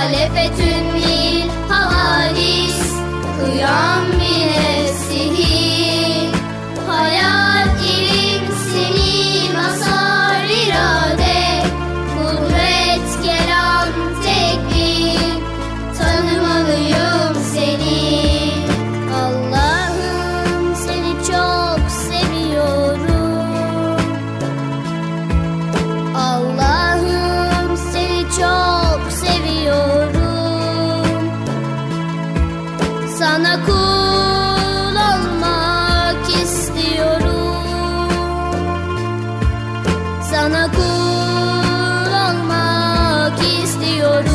muhalefetün lil havadis, kıyam bile sihir, hayat ilim seni masar irade, kudret kelam tekbir, tanımalıyım seni. Allah'ım seni çok seviyorum, Allah'ım seni çok seviyorum. Sana kul olmak istiyorum, sana kul olmak istiyorum.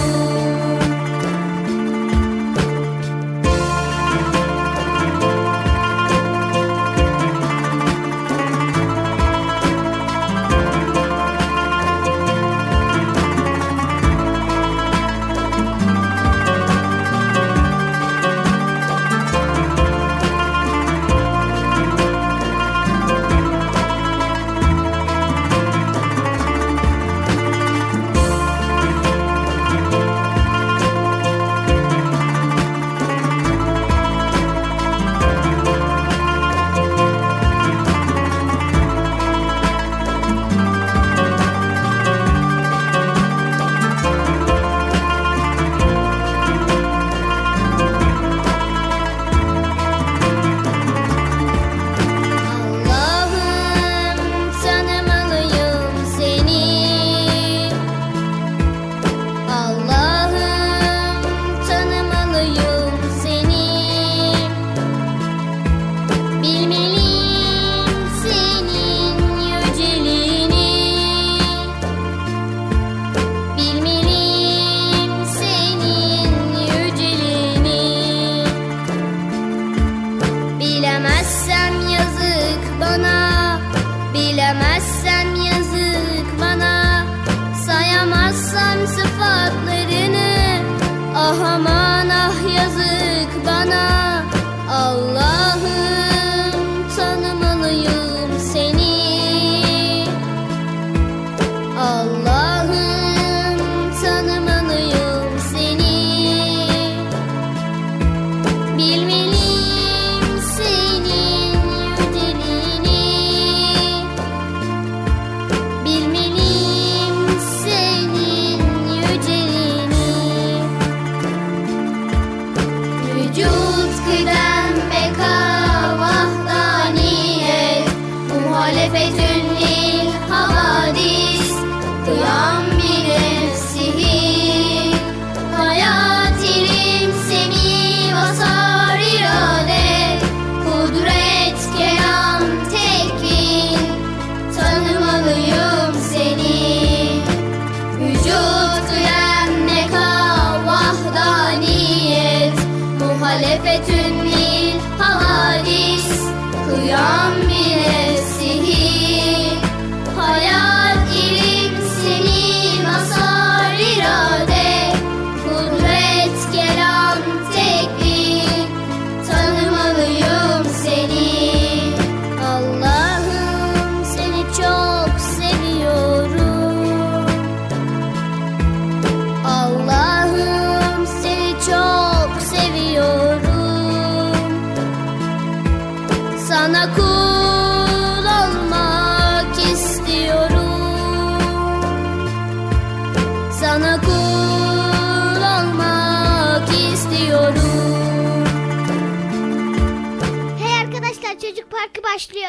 Başlıyor.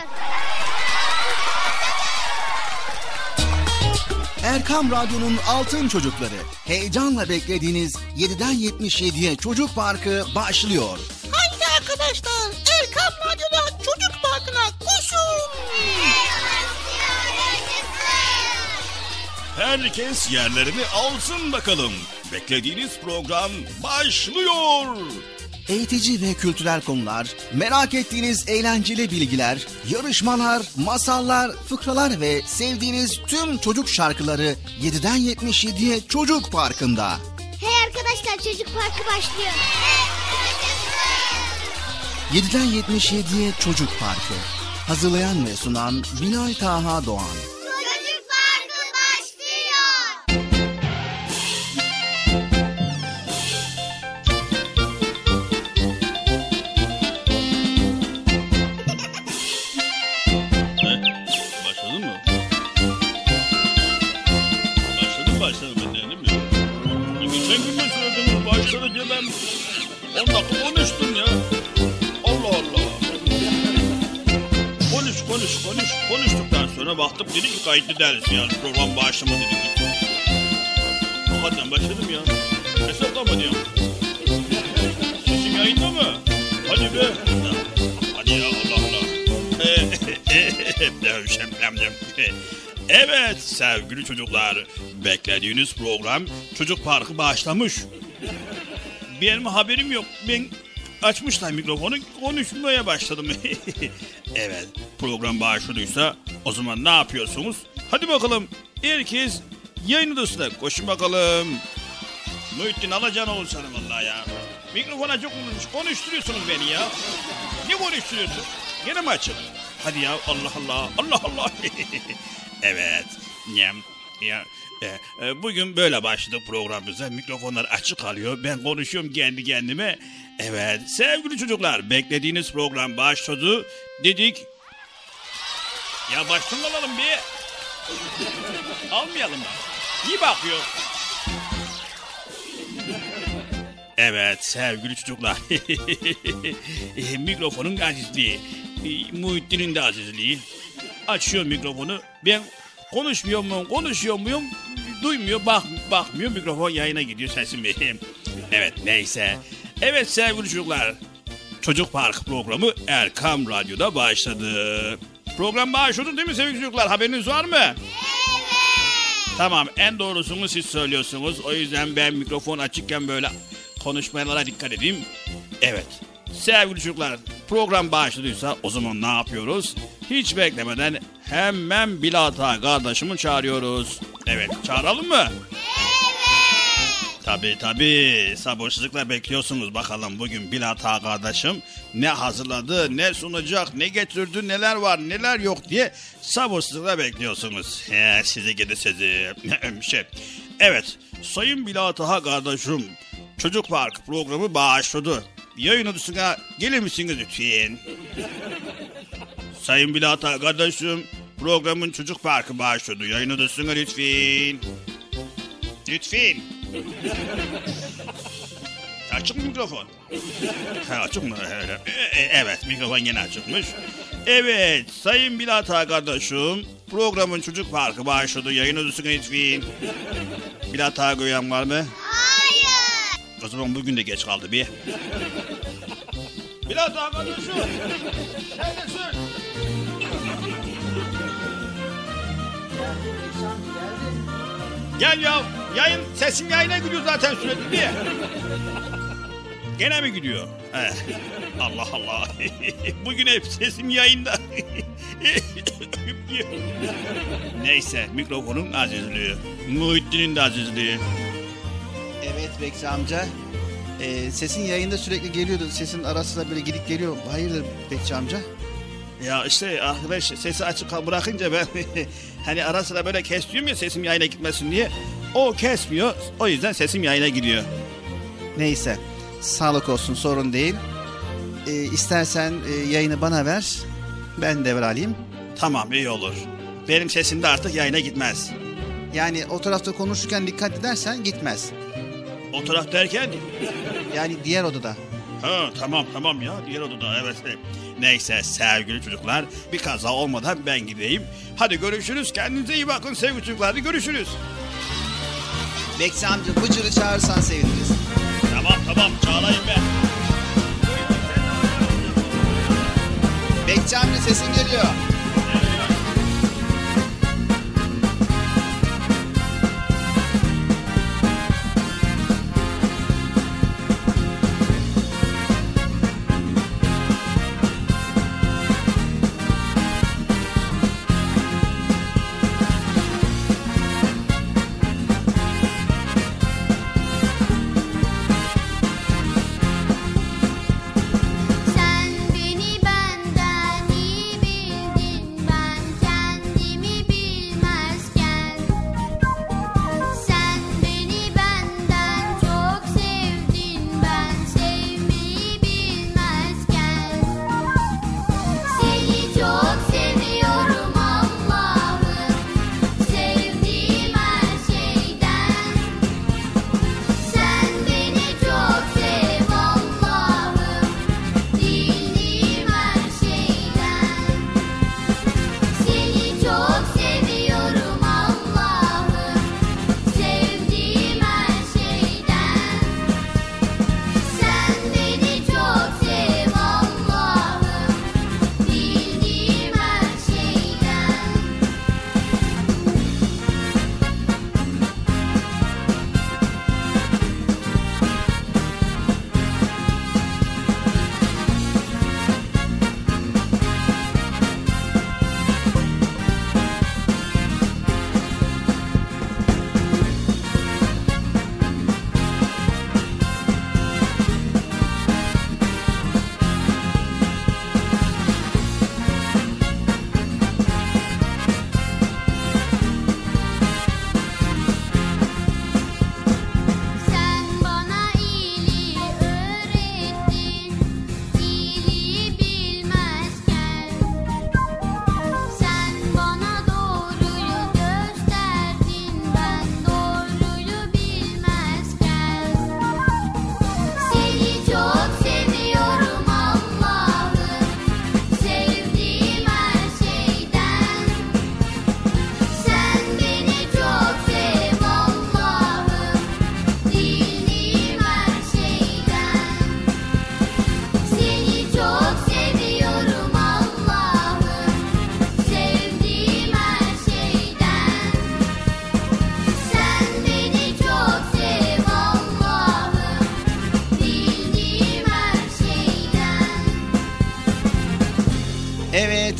Erkam Radyo'nun Altın Çocukları. Heyecanla beklediğiniz 7'den 77'ye Çocuk Parkı başlıyor. Haydi arkadaşlar, Erkam Radyo'da Çocuk Parkı'na koşun. Herkes yerlerini alsın bakalım. Beklediğiniz program başlıyor. Eğitici ve kültürel konular, merak ettiğiniz eğlenceli bilgiler, yarışmalar, masallar, fıkralar ve sevdiğiniz tüm çocuk şarkıları 7'den 77'ye Çocuk Parkı'nda. Hey arkadaşlar, Çocuk Parkı başlıyor. 7'den 77'ye Çocuk Parkı. Hazırlayan ve sunan Binay Taha Doğan. Çocuk Parkı başlıyor. Geçen gün de söylediniz başladı diye ben 10 dakika konuştum ya. Allah Allah. Konuştuktan sonra baktım dedi ki kayıtlı deriz ya. Program başlamadı dedi. Hakikaten başladım ya. Hesaplama diyorum. Sesim yayında mı? Hadi be. Hadi ya Allah Allah. Evet sevgili çocuklar. Beklediğiniz program Çocuk Parkı başlamış. Benim haberim yok. Ben açmışlar mikrofonu, konuşmaya başladım. Evet, program başladıysa o zaman ne yapıyorsunuz? Hadi bakalım, herkes yayın odasına koşun bakalım. Muhittin alacan olur sana vallahi ya. Mikrofona çok konuşturuyorsunuz beni ya. Ne konuşturuyorsun? Gene mi açık? Hadi ya Allah Allah, Allah Allah. Evet, ya. Bugün böyle başladık programımıza. Mikrofonlar açık kalıyor. Ben konuşuyorum kendi kendime. Evet sevgili çocuklar, beklediğiniz program başladı dedik. Ya başlamalım bir. Almayalım mı? İyi bakıyor. Evet sevgili çocuklar. Mikrofonun azizliği. Muhittin'in de azizliği. Açıyor mikrofonu. Ben konuşuyor muyum? Duymuyor, bakmıyor. Mikrofon yayına gidiyor, sesim benim. Evet neyse. Evet sevgili çocuklar. Çocuk Park programı Erkam Radyo'da başladı. Program başladı değil mi sevgili çocuklar? Haberiniz var mı? Evet. Tamam, en doğrusunu siz söylüyorsunuz. O yüzden ben mikrofon açıkken böyle konuşmalara dikkat edeyim. Evet. Sevgili çocuklar, program başladıysa o zaman ne yapıyoruz? Hiç beklemeden hemen Bilata kardeşimi çağırıyoruz. Evet, çağıralım mı? Evet. Tabii. Sabırsızlıkla bekliyorsunuz. Bakalım bugün Bilata kardeşim ne hazırladı, ne sunacak, ne getirdi, neler var, neler yok diye sabırsızlıkla bekliyorsunuz. Sizi gidi sizi. Evet, Sayın Bilata kardeşim, Çocuk Park programı başladı. Yayın odasına gelir misiniz lütfen? Sayın Bilata kardeşim, programın Çocuk Parkı başladı. Yayın odasına lütfen. Lütfen. Açık mı mikrofon? Açık mı? Evet, mikrofon yine açıkmış. Evet, Sayın Bilata kardeşim, programın Çocuk Parkı başladı. Yayın odasına lütfen. Bilata gören var mı? Hayır. O zaman bugün de geç kaldı bir. Bilata kardeşim, neredesin? Gel ya, sesim yayına gidiyor zaten sürekli diye. Gene mi gidiyor? Allah Allah. Bugün hep sesim yayında. Neyse, mikrofonun azizliği, Muhittin'in de azizliği. Evet Bekçi amca. Sesin yayında sürekli geliyordu. Sesin arasında böyle gidip geliyor. Hayırdır Bekçi amca? Ya işte arkadaş, sesi açık bırakınca ben hani ara sıra böyle kesiyorum ya sesim yayına gitmesin diye. O kesmiyor. O yüzden sesim yayına gidiyor. Neyse. Sağlık olsun, sorun değil. İstersen yayını bana ver. Ben devralayım. Tamam, iyi olur. Benim sesim de artık yayına gitmez. Yani o tarafta konuşurken dikkat edersen gitmez. O taraf derken? Yani diğer odada. Ha tamam ya, diğer odada, evet. Neyse sevgili çocuklar, bir kaza olmadan ben gideyim. Hadi görüşürüz, kendinize iyi bakın sevgili çocuklar, hadi görüşürüz. Bekçi amca, Bıcır'ı çağırsan seviniriz. Tamam, çağırayım ben. Bekçi amca, sesin geliyor. Sen beni benden iyi bildin.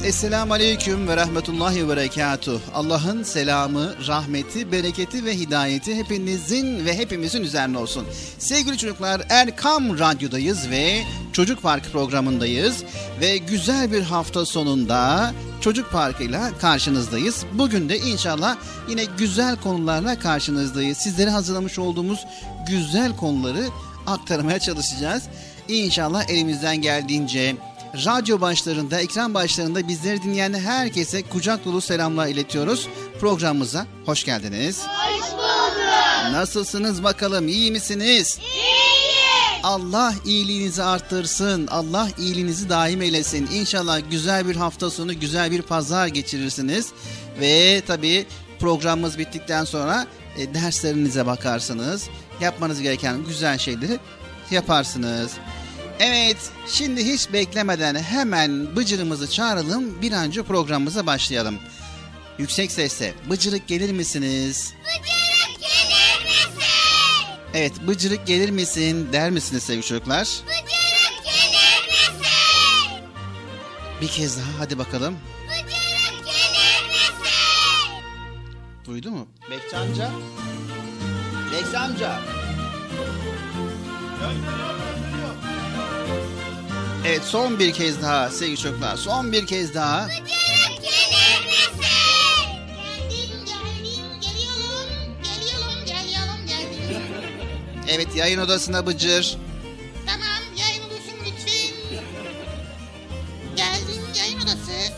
Esselamu Aleyküm ve Rahmetullahi ve Berekatuh. Allah'ın selamı, rahmeti, bereketi ve hidayeti hepinizin ve hepimizin üzerine olsun. Sevgili çocuklar, Erkam Radyo'dayız ve Çocuk Parkı programındayız. Ve güzel bir hafta sonunda Çocuk Parkı'yla karşınızdayız. Bugün de inşallah yine güzel konularla karşınızdayız. Sizlere hazırlamış olduğumuz güzel konuları aktarmaya çalışacağız. İnşallah elimizden geldiğince radyo başlarında, ekran başlarında bizleri dinleyen herkese kucak dolu selamlar iletiyoruz. Programımıza hoş geldiniz. Hoş bulduk. Nasılsınız bakalım, iyi misiniz? İyiyiz. Allah iyiliğinizi arttırsın, Allah iyiliğinizi daim eylesin. İnşallah güzel bir hafta sonu, güzel bir pazar geçirirsiniz. Ve tabii programımız bittikten sonra derslerinize bakarsınız. Yapmanız gereken güzel şeyleri yaparsınız. Evet, şimdi hiç beklemeden hemen Bıcır'ımızı çağıralım, bir an önce programımıza başlayalım. Yüksek sesle, Bıcırık gelir misiniz? Bıcırık gelir misin? Evet, Bıcırık gelir misin der misiniz sevgili çocuklar? Bıcırık gelir misin? Bir kez daha, hadi bakalım. Bıcırık gelir misin? Duydu mu? Bekçi amca. Bekçi amca. Evet, son bir kez daha sevgili çocuklar, son bir kez daha. Bıcırık gelir misin? Geliyorum. Evet, yayın odasına Bıcır. Tamam, yayın odasın lütfen. Geldim, yayın odası.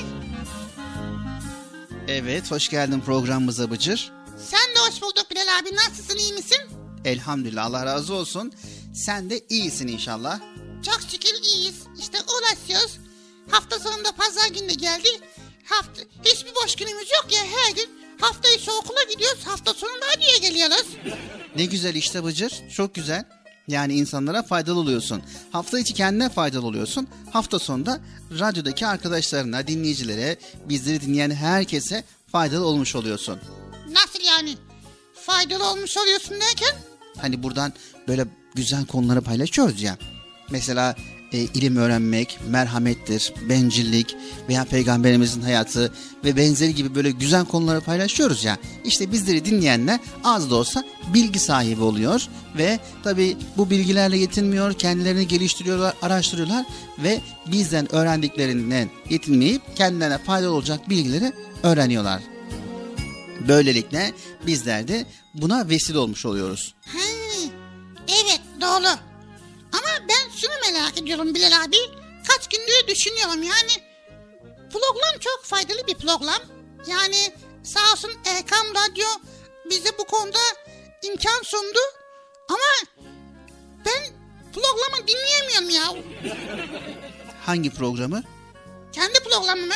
Evet, hoş geldin programımıza Bıcır. Sen de hoş bulduk Bilal abi. Nasılsın, iyi misin? Elhamdülillah, Allah razı olsun. Sen de iyisin inşallah. Çok şükür iyiyiz. İşte uğraşıyoruz. Hafta sonunda pazar günü de geldi. Hiçbir boş günümüz yok ya, her gün hafta içi okula gidiyoruz. Hafta sonunda adliye geliyoruz. Ne güzel işte Bıcır, çok güzel. Yani insanlara faydalı oluyorsun. Hafta içi kendine faydalı oluyorsun. Hafta sonunda radyodaki arkadaşlarına, dinleyicilere, bizleri dinleyen herkese faydalı olmuş oluyorsun. Nasıl yani? Faydalı olmuş oluyorsun derken? Hani buradan böyle güzel konuları paylaşıyoruz ya. Mesela ilim öğrenmek, merhamettir, bencillik veya peygamberimizin hayatı ve benzeri gibi böyle güzel konuları paylaşıyoruz ya. İşte bizleri dinleyenler az da olsa bilgi sahibi oluyor ve tabii bu bilgilerle yetinmiyor, kendilerini geliştiriyorlar, araştırıyorlar ve bizden öğrendiklerinden yetinmeyip kendilerine faydalı olacak bilgileri öğreniyorlar. Böylelikle bizler de buna vesile olmuş oluyoruz. Evet, doğru. Ama ben şunu merak ediyorum Bilal abi. Kaç gündür düşünüyorum yani. Program çok faydalı bir program. Yani sağ olsun Erkam Radyo bize bu konuda imkan sundu. Ama ben programı dinleyemiyorum ya. Hangi programı? Kendi programımı.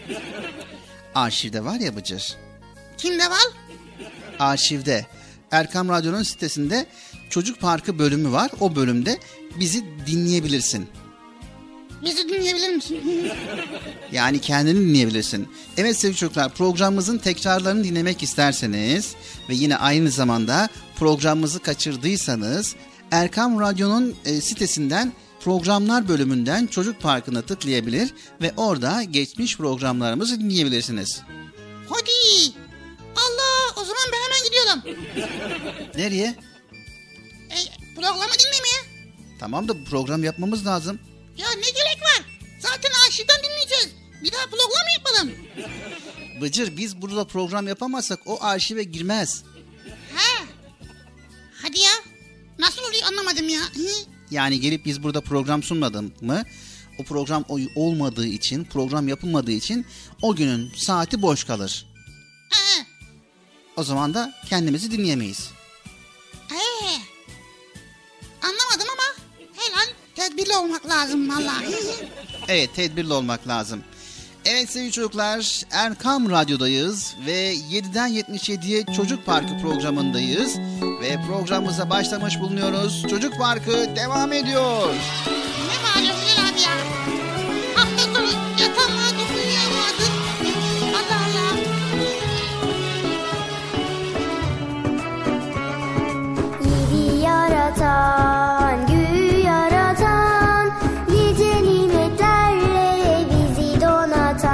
Arşivde var ya Bıcır. Kimde var? Arşivde. Erkam Radyo'nun sitesinde Çocuk Parkı bölümü var. O bölümde bizi dinleyebilirsin. Bizi dinleyebilir misin? Yani kendini dinleyebilirsin. Evet sevgili çocuklar, programımızın tekrarlarını dinlemek isterseniz ve yine aynı zamanda programımızı kaçırdıysanız Erkam Radyo'nun sitesinden programlar bölümünden Çocuk Parkı'na tıklayabilir ve orada geçmiş programlarımızı dinleyebilirsiniz. Hadi. Allah, o zaman ben hemen gidiyorum. Nereye? Programı dinlemeye. Tamam da program yapmamız lazım. Ya ne gerek var? Zaten arşivden dinleyeceğiz. Bir daha program yapalım. Bıcır, biz burada program yapamazsak o arşive girmez. Ha. Hadi ya. Nasıl oluyor anlamadım ya. Yani gelip biz burada program sunmadık mı? O program olmadığı için, program yapılmadığı için o günün saati boş kalır. O zaman da kendimizi dinleyemeyiz. Anlamadım ama her an tedbirli olmak lazım vallahi. Evet, tedbirli olmak lazım. Evet sevgili çocuklar, Erkam Radyo'dayız ve 7'den 77'ye Çocuk Parkı programındayız. Ve programımıza başlamış bulunuyoruz. Çocuk Parkı devam ediyor. Ne malum Bilal abi ya. Hafta sonu yatamadı, uyuyamadı. Allah Allah. Yedi yaratan, göğü yaratan, nice nimetlerle bizi donatan.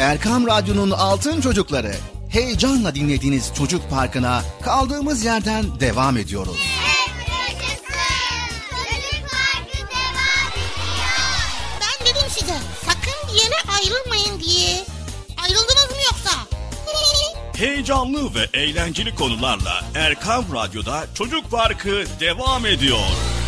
Erkam Radyo'nun Altın Çocukları. Heyecanla dinlediğiniz Çocuk Parkı'na kaldığımız yerden devam ediyoruz. Çocuk Parkı devam ediyor. Ben dedim size sakın bir yere ayrılmayın diye. Ayrıldınız mı yoksa? Heyecanlı ve eğlenceli konularla Erkam Radyo'da Çocuk Parkı devam ediyor.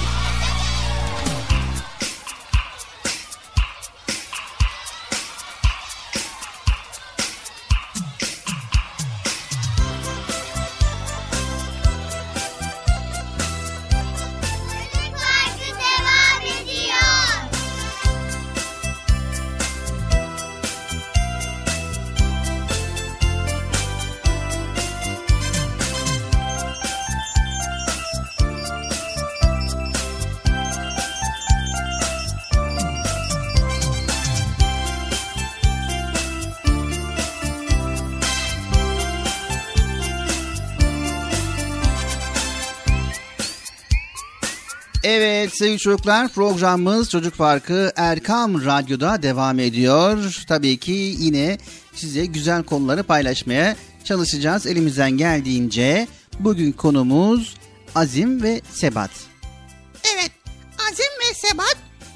Çocuk Parkı devam ediyor. Evet sevgili çocuklar, programımız Çocuk Parkı Erkam Radyo'da devam ediyor. Tabii ki yine size güzel konuları paylaşmaya çalışacağız elimizden geldiğince. Bugün konumuz azim ve sebat. Evet, azim ve sebat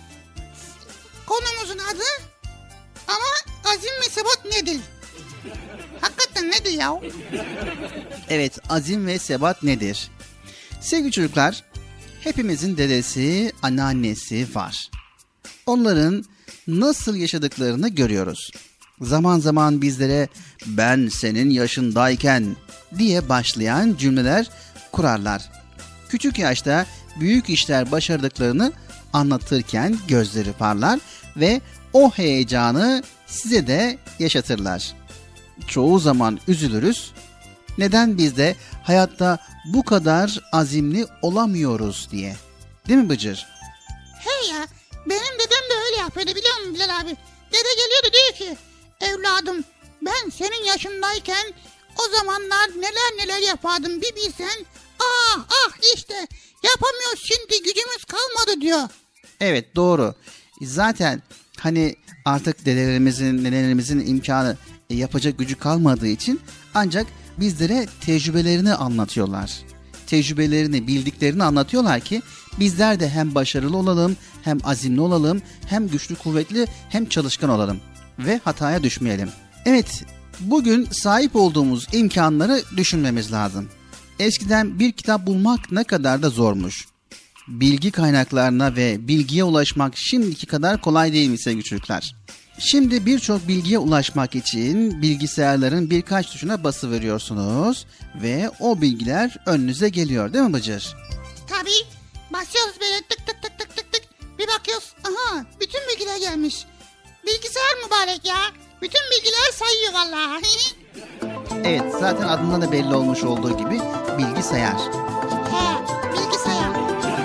konumuzun adı. Ama azim ve sebat nedir? Hakikaten nedir ya? Evet, azim ve sebat nedir? Sevgili çocuklar, hepimizin dedesi, anneannesi var. Onların nasıl yaşadıklarını görüyoruz. Zaman zaman bizlere ben senin yaşındayken diye başlayan cümleler kurarlar. Küçük yaşta büyük işler başardıklarını anlatırken gözleri parlar ve o heyecanı size de yaşatırlar. Çoğu zaman üzülürüz. Neden biz de hayatta bu kadar azimli olamıyoruz diye. Değil mi Bıcır? Hey ya, benim dedem de öyle yapıyordu biliyor musun Bilal abi? Dede geliyordu diyor ki, evladım ben senin yaşındayken o zamanlar neler yapardım bir bilsen. İşte yapamıyoruz şimdi, gücümüz kalmadı diyor. Evet, doğru. Zaten hani artık dedelerimizin, nenelerimizin imkanı yapacak gücü kalmadığı için ancak bizlere tecrübelerini anlatıyorlar. Tecrübelerini, bildiklerini anlatıyorlar ki bizler de hem başarılı olalım, hem azimli olalım, hem güçlü, kuvvetli, hem çalışkan olalım ve hataya düşmeyelim. Evet, bugün sahip olduğumuz imkanları düşünmemiz lazım. Eskiden bir kitap bulmak ne kadar da zormuş. Bilgi kaynaklarına ve bilgiye ulaşmak şimdiki kadar kolay değil mi sevgili çocuklar? Şimdi birçok bilgiye ulaşmak için bilgisayarların birkaç tuşuna basıveriyorsunuz ve o bilgiler önünüze geliyor değil mi Bıcır? Tabii, basıyoruz böyle tık tık tık tık tık tık. Bir bakıyoruz, aha bütün bilgiler gelmiş. Bilgisayar mübarek ya. Bütün bilgiler sayıyor vallahi. Evet, zaten adından da belli olmuş olduğu gibi bilgisayar. He, bilgisayar.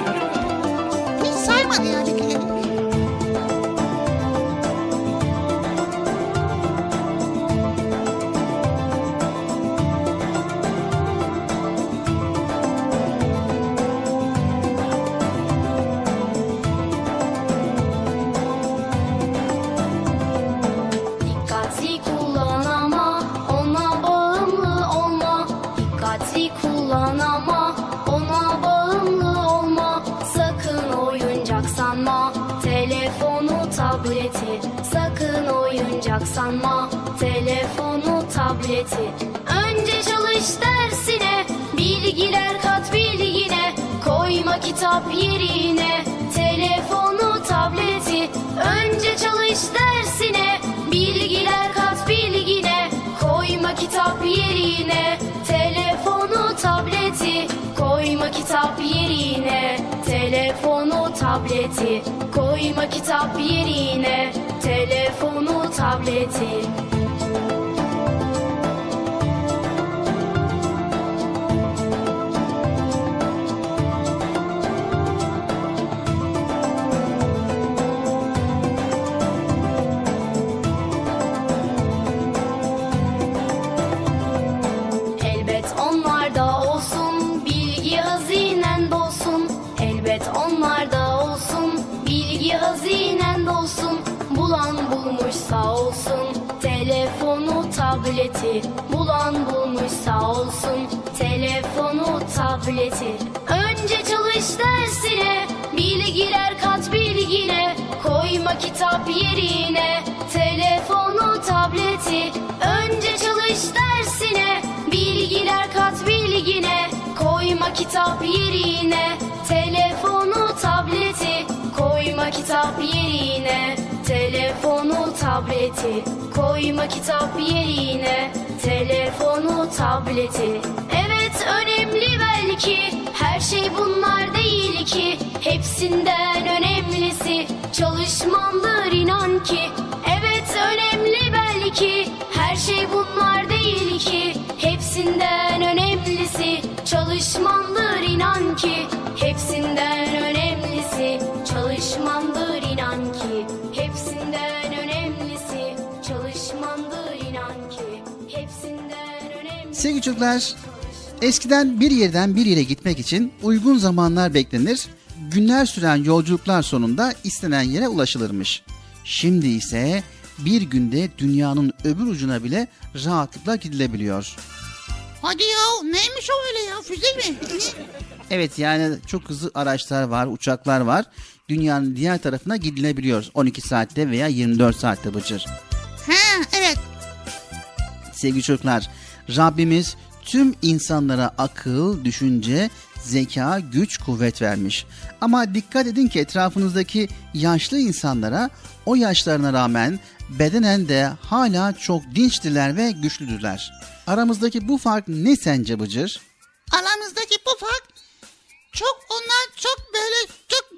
Hiç saymadı ya bilgileri. Dikkatli kullan ama ona bağımlı olma. Dikkatli kullan ama ona bağımlı olma. Sakın oyuncak sanma telefonu, tableti. Sakın oyuncak sanma telefonu, tableti. Önce çalış dersine, bilgiler kat bilgine. Koyma kitap yerine telefonu, tableti. Önce çalış dersine, bilgiler kat bilgine. Koyma kitap yerine telefonu, tableti. Koyma kitap yerine telefonu, tableti. Koyma kitap yerine telefonu, tableti. Elbet onlarda olsun bilgi hazinen dolsun. Elbet onlarda olsun bilgi hazinen dolsun. Bulan bulmuş sağ olsun. Telefonu, tableti bulan bulmuş sağ olsun. Telefonu, tableti. Önce çalış dersine, bilgiler kat bilgine, koyma kitap yerine. Telefonu, tableti. Önce çalış dersine, bilgiler kat bilgine, koyma kitap yerine. Telefonu, tableti. Koyma kitap yerine. Telefonu, tableti. Koyma kitap yerine. Telefonu, tableti. Evet, önemli belki, her şey bunlar değil ki. Hepsinden önemlisi çalışmandır inan ki. Evet, önemli belki, her şey bunlar değil ki. Hepsinden önemlisi çalışmandır inan ki. Hepsinden önemlisi çalışmandır inan ki. Hepsinden önemlisi çalışmandır inan ki. Hepsinden önemlisi. Sevgili çocuklar, eskiden bir yerden bir yere gitmek için uygun zamanlar beklenir, günler süren yolculuklar sonunda istenen yere ulaşılırmış. Şimdi ise bir günde dünyanın öbür ucuna bile rahatlıkla gidilebiliyor. Hadi ya, neymiş o öyle ya, füze mi? Evet, yani çok hızlı araçlar var, uçaklar var. Dünyanın diğer tarafına gidilebiliyor 12 saatte veya 24 saatte Bıcır. He, evet. Sevgili çocuklar, Rabbimiz tüm insanlara akıl, düşünce, zeka, güç, kuvvet vermiş. Ama dikkat edin ki etrafınızdaki yaşlı insanlara o yaşlarına rağmen bedenen de hala çok dinçtiler ve güçlüdürler. Aramızdaki bu fark ne sence Bıcır? Aramızdaki bu fark onlar çok böyle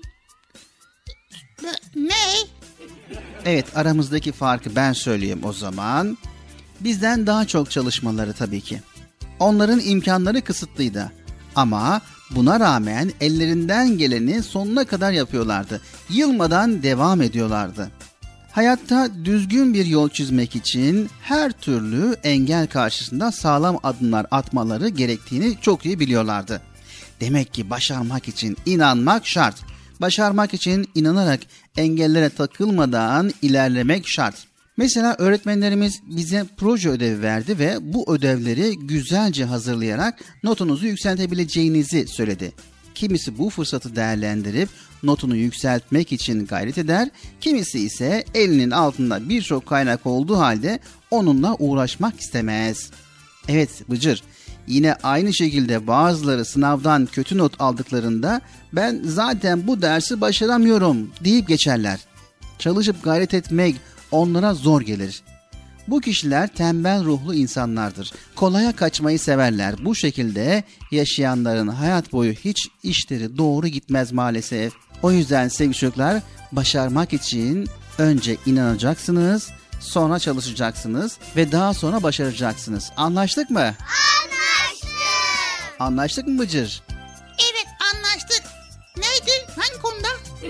ne? Evet, aramızdaki farkı ben söyleyeyim o zaman. Bizden daha çok çalışmaları tabii ki. Onların imkanları kısıtlıydı. Ama buna rağmen ellerinden geleni sonuna kadar yapıyorlardı. Yılmadan devam ediyorlardı. Hayatta düzgün bir yol çizmek için her türlü engel karşısında sağlam adımlar atmaları gerektiğini çok iyi biliyorlardı. Demek ki başarmak için inanmak şart. Başarmak için inanarak engellere takılmadan ilerlemek şart. Mesela öğretmenlerimiz bize proje ödevi verdi ve bu ödevleri güzelce hazırlayarak notunuzu yükseltebileceğinizi söyledi. Kimisi bu fırsatı değerlendirip notunu yükseltmek için gayret eder, kimisi ise elinin altında birçok kaynak olduğu halde onunla uğraşmak istemez. Evet Bıcır, yine aynı şekilde bazıları sınavdan kötü not aldıklarında ben zaten bu dersi başaramıyorum deyip geçerler. Çalışıp gayret etmek onlara zor gelir. Bu kişiler tembel ruhlu insanlardır. Kolaya kaçmayı severler. Bu şekilde yaşayanların hayat boyu hiç işleri doğru gitmez maalesef. O yüzden sevgili çocuklar, başarmak için önce inanacaksınız, sonra çalışacaksınız ve daha sonra başaracaksınız. Anlaştık mı? Anlaştık. Anlaştık mı Bıcır? Evet, anlaştık. Neydi? Hangi konuda?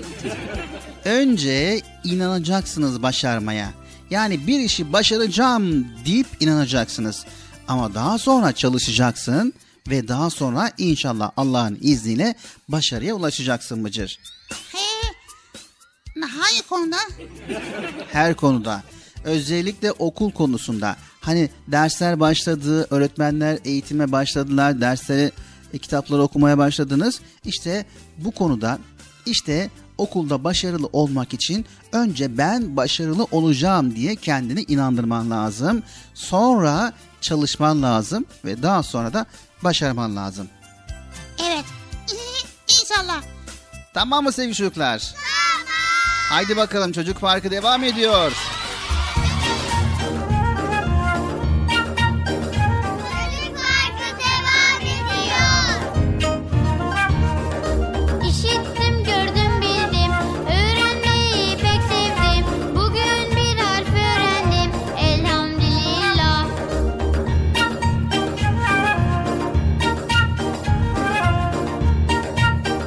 Önce inanacaksınız başarmaya. Yani bir işi başaracağım deyip inanacaksınız. Ama daha sonra çalışacaksın ve daha sonra inşallah Allah'ın izniyle başarıya ulaşacaksın Bıcır. Hangi konuda? Her konuda. Özellikle okul konusunda. Hani dersler başladı, öğretmenler eğitime başladılar, dersleri, kitapları okumaya başladınız. İşte bu konuda, işte okulda başarılı olmak için önce ben başarılı olacağım diye kendini inandırman lazım. Sonra çalışman lazım ve daha sonra da başarman lazım. Evet. İnşallah. Tamam mı sevgili çocuklar? Tamam. Haydi bakalım, Çocuk Parkı devam ediyor. Çocuk Parkı devam ediyor. İşittim, gördüm, bildim. Öğrenmeyi pek sevdim. Bugün bir harf öğrendim. Elhamdülillah.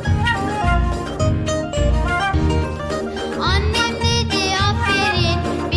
Annem dedi aferin.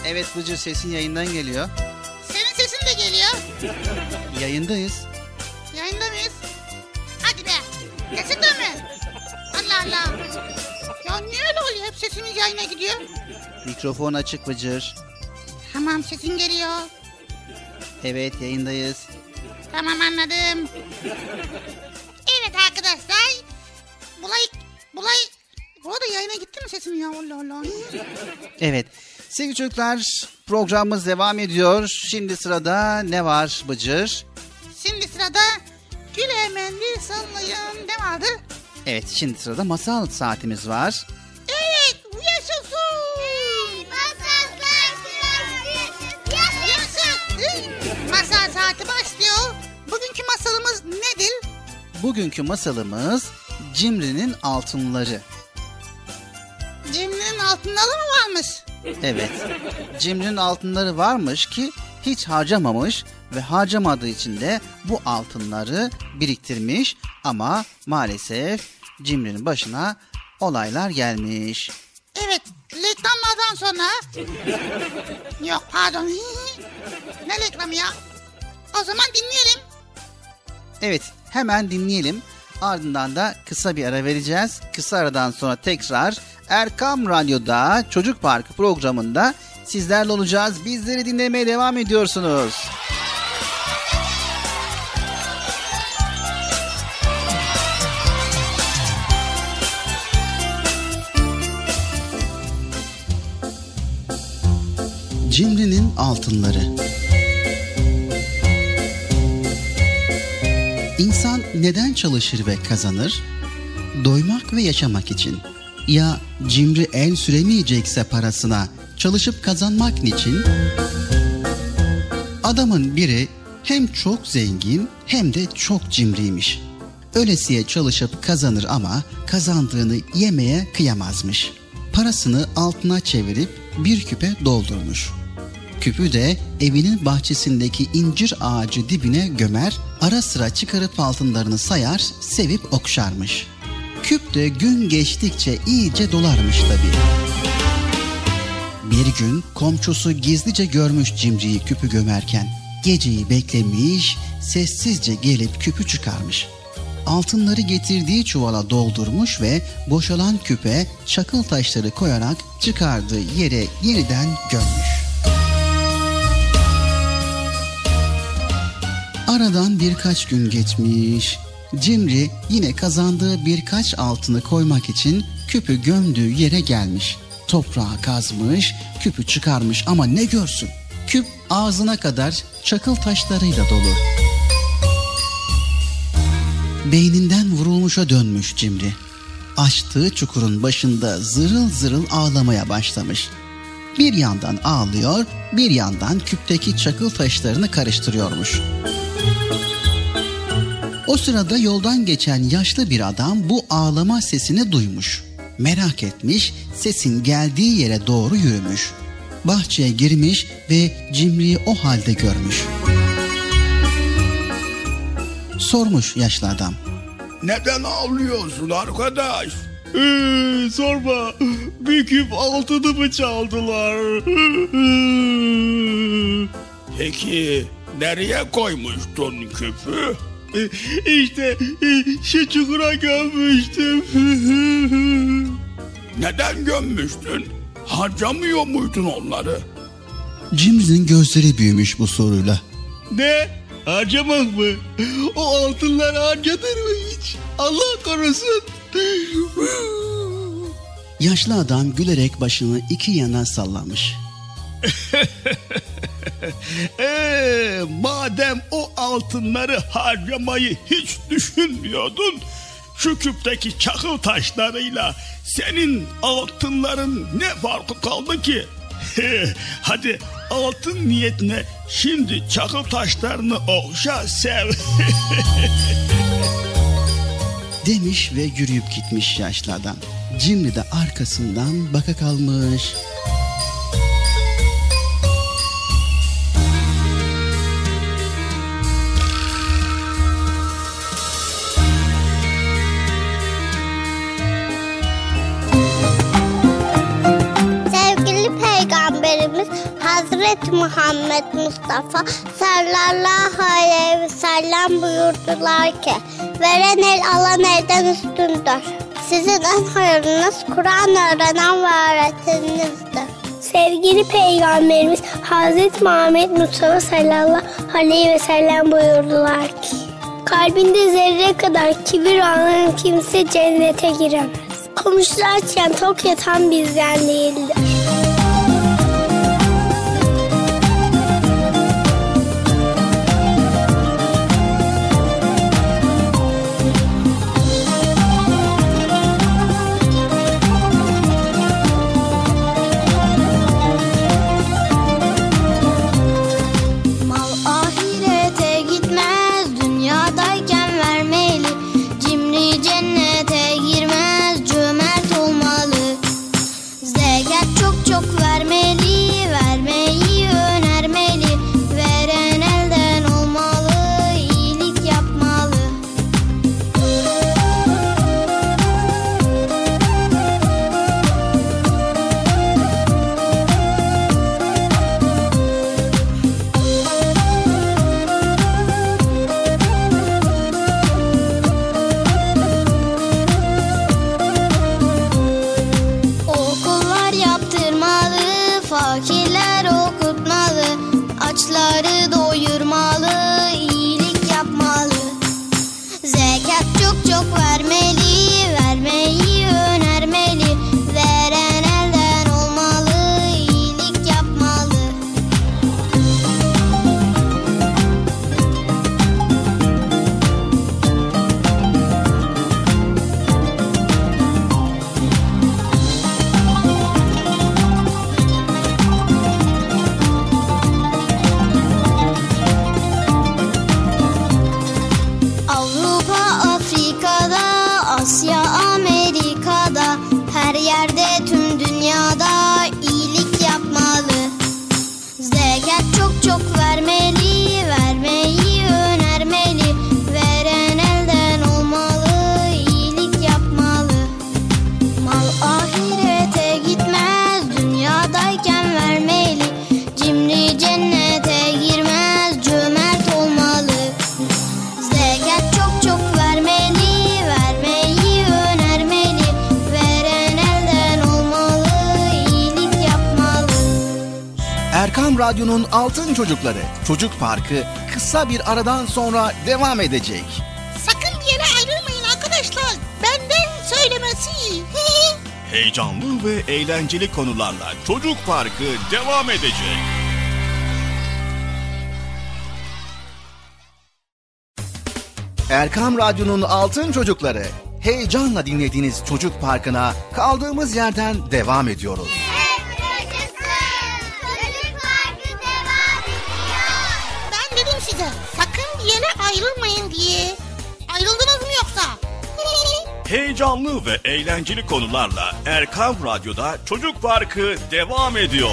Evet Bıcır, sesin yayından geliyor. Senin sesin de geliyor. Yayındayız. Yayında mıyız? Hadi be. Kesinlikle mi? Allah Allah. Ya niye öyle oluyor? Hep sesimiz yayına gidiyor. Mikrofon açık Bıcır. Tamam, sesin geliyor. Evet, yayındayız. Tamam, anladım. Evet arkadaşlar. Bulay. Bu arada yayına gitti mi sesim ya? Allah Allah. Evet. Sevgili çocuklar, programımız devam ediyor. Şimdi sırada ne var Bıcır? Şimdi sırada Güle mendil sallayın ne vardı? Evet, şimdi sırada masal saatimiz var. Evet, yaşasın. Yaşasın. Masal saati başlıyor. Bugünkü masalımız nedir? Bugünkü masalımız Cimri'nin altınları. Cimri'nin altınları mı varmış? Evet, Cimri'nin altınları varmış ki hiç harcamamış ve harcamadığı için de bu altınları biriktirmiş ama maalesef Cimri'nin başına olaylar gelmiş. Evet, reklamlardan sonra... Yok pardon. Ne reklamı ya? O zaman dinleyelim. Evet, hemen dinleyelim. Ardından da kısa bir ara vereceğiz. Kısa aradan sonra tekrar Erkam Radyo'da Çocuk Parkı programında sizlerle olacağız. Bizleri dinlemeye devam ediyorsunuz. Cimri'nin altınları. İnsan neden çalışır ve kazanır? Doymak ve yaşamak için. Ya cimri el süremeyecekse parasına, çalışıp kazanmak niçin? Adamın biri hem çok zengin hem de çok cimriymiş. Ölesiye çalışıp kazanır ama kazandığını yemeye kıyamazmış. Parasını altına çevirip bir küpe doldurmuş. Küpü de evinin bahçesindeki incir ağacı dibine gömer, ara sıra çıkarıp altınlarını sayar, sevip okşarmış. Küp de gün geçtikçe iyice dolarmış tabii. Bir gün komşusu gizlice görmüş cimriyi küpü gömerken. Geceyi beklemiş, sessizce gelip küpü çıkarmış. Altınları getirdiği çuvala doldurmuş ve boşalan küpe çakıl taşları koyarak çıkardığı yere yeniden gömmüş. Aradan birkaç gün geçmiş. Cimri yine kazandığı birkaç altını koymak için küpü gömdüğü yere gelmiş. Toprağı kazmış, küpü çıkarmış ama ne görsün? Küp ağzına kadar çakıl taşlarıyla dolu. Beyninden vurulmuşa dönmüş Cimri. Açtığı çukurun başında zırıl zırıl ağlamaya başlamış. Bir yandan ağlıyor, bir yandan küpteki çakıl taşlarını karıştırıyormuş. O sırada yoldan geçen yaşlı bir adam bu ağlama sesini duymuş. Merak etmiş, sesin geldiği yere doğru yürümüş. Bahçeye girmiş ve Cimri'yi o halde görmüş. Sormuş yaşlı adam. Neden ağlıyorsun arkadaş? Sorma. Bir küp altınımı çaldılar. Peki nereye koymuştun küpü? İşte şu çukura gömmüştüm. Neden gömmüştün? Harcamıyor muydun onları? Cimri'nin gözleri büyümüş bu soruyla. Ne? Harcamak mı? O altınları harcadın mı hiç? Allah korusun. Yaşlı adam gülerek başını iki yana sallamış. Madem o altınları harcamayı hiç düşünmüyordun, şu küpteki çakıl taşlarıyla senin altınların ne farkı kaldı ki? Hadi altın niyetine şimdi çakıl taşlarını okşa, sev. Demiş ve yürüyüp gitmiş yaşlı adam. Cimri de arkasından baka kalmış. Sevgili Peygamberimiz Hazreti Muhammed Mustafa sallallahu aleyhi ve sellem buyurdular ki veren el alan elden üstündür. Sizin en hayırlınız Kur'an öğrenen ve öğreteninizdir. Sevgili Peygamberimiz Hazreti Muhammed Mustafa sallallahu aleyhi ve sellem buyurdular ki kalbinde zerre kadar kibir olan kimse cennete giremez. Komşular açken tok yatan bizden değildir. Radyo'nun Altın Çocukları Çocuk Parkı kısa bir aradan sonra devam edecek. Sakın bir yere ayrılmayın arkadaşlar. Benden söylemesi. Heyecanlı ve eğlenceli konularla Çocuk Parkı devam edecek. Erkam Radyo'nun Altın Çocukları, heyecanla dinlediğiniz Çocuk Parkı'na kaldığımız yerden devam ediyoruz. Sakın bir yere ayrılmayın diye. Ayrıldınız mı yoksa? Heyecanlı ve eğlenceli konularla Erkam Radyo'da Çocuk Parkı devam ediyor.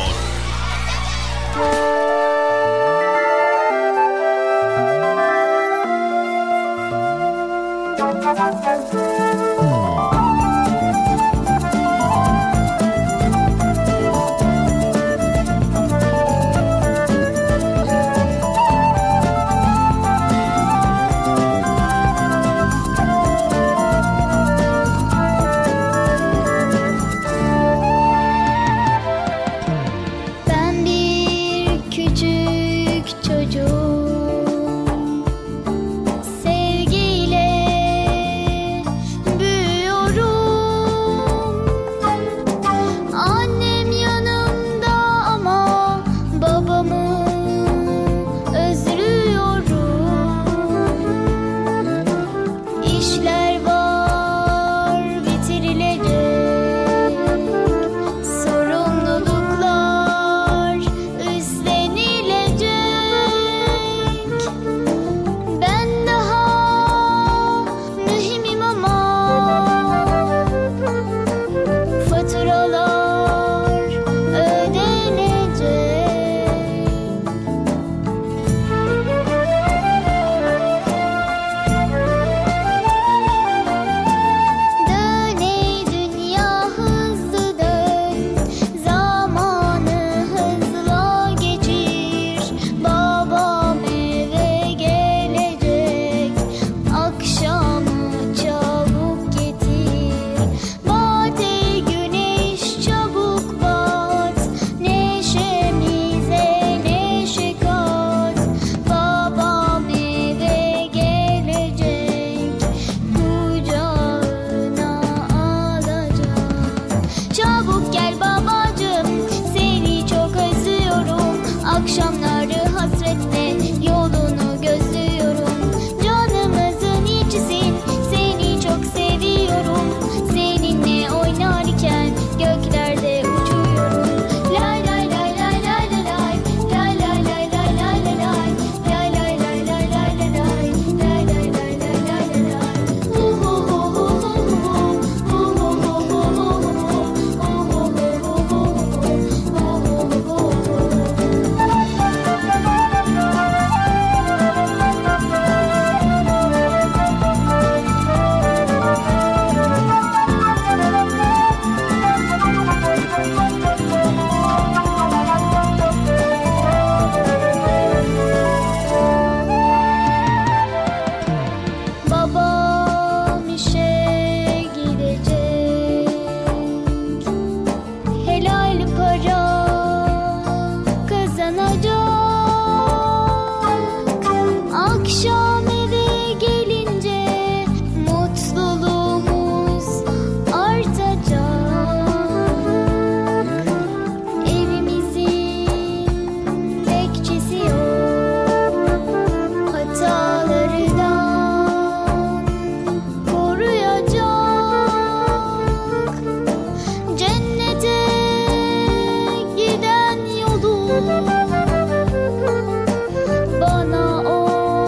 Bana o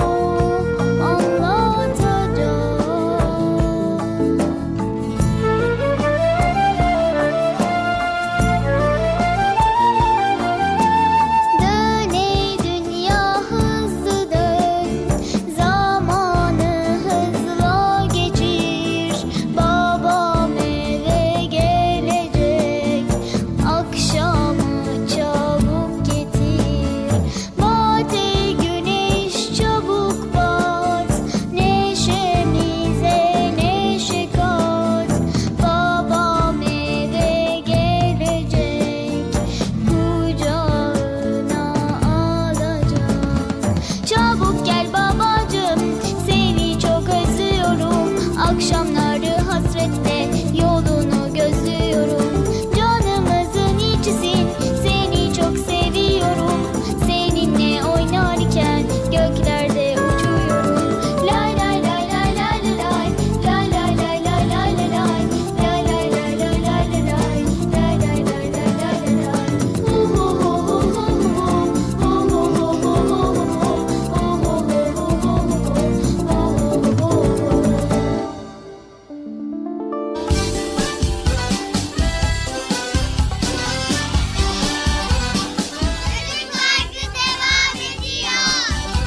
anlatacak. Dön ey dünya hızlı dön, zamanı hızla geçir. Babam eve gelecek, akşamı çabuk getir. Bat ey güneş çabuk bat, neşemize neşe kat. Babam eve gelecek, kucağına alacak. Çabuk gel babacığım, seni çok özlüyorum. Akşamları hasretle yolunu gözlüyorum. Canımızın içisin, seni çok seviyorum. Seninle oynarken göklerde uçuyorum. Lay lay lay lay lay lay, lay lay lay lay lay lay, lay lay lay lay lay lay, lay lay lay lay lay lay. Hu hu hu hu hu hu, hu hu hu hu hu hu, hu hu hu hu hu, hu hu hu hu hu. Parkı devam ediyor.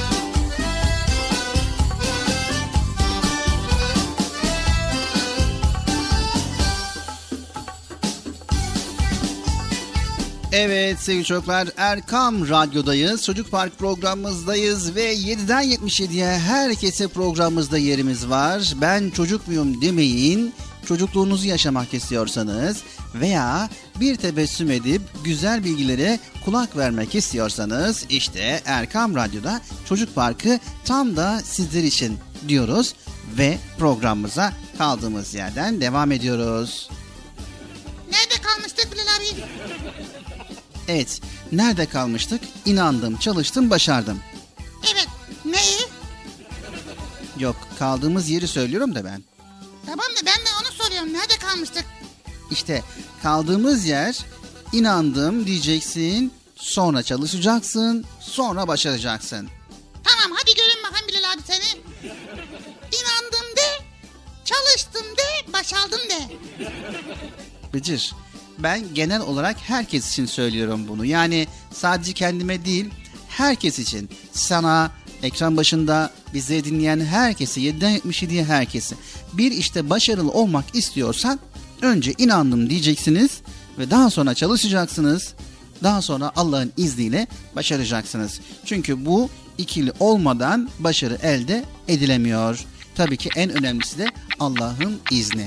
Evet sevgili çocuklar, Erkam Radyo'dayız. Çocuk Park programımızdayız ve 7'den 77'ye herkese programımızda yerimiz var. Ben çocuk muyum demeyin. Çocukluğunuzu yaşamak istiyorsanız veya bir tebessüm edip güzel bilgilere kulak vermek istiyorsanız işte Erkam Radyo'da Çocuk Parkı tam da sizler için diyoruz ve programımıza kaldığımız yerden devam ediyoruz. Nerede kalmıştık Bilal abi? Evet, nerede kalmıştık? İnandım, çalıştım, başardım. Evet. Neyi? Yok, kaldığımız yeri söylüyorum da ben. Tamam da ben de onu soruyorum. Nerede kalmıştık? İşte kaldığımız yer, inandım diyeceksin, sonra çalışacaksın, sonra başaracaksın. Tamam hadi görün bakayım Bilal abi seni. İnandım de, çalıştım de, başardım de. Bıcır, ben genel olarak herkes için söylüyorum bunu. Yani sadece kendime değil, herkes için. Sana, ekran başında bizi dinleyen herkese, 7'den 77'ye herkese. Bir işte başarılı olmak istiyorsan önce inandım diyeceksiniz ve daha sonra çalışacaksınız. Daha sonra Allah'ın izniyle başaracaksınız. Çünkü bu ikili olmadan başarı elde edilemiyor. Tabii ki en önemlisi de Allah'ın izni.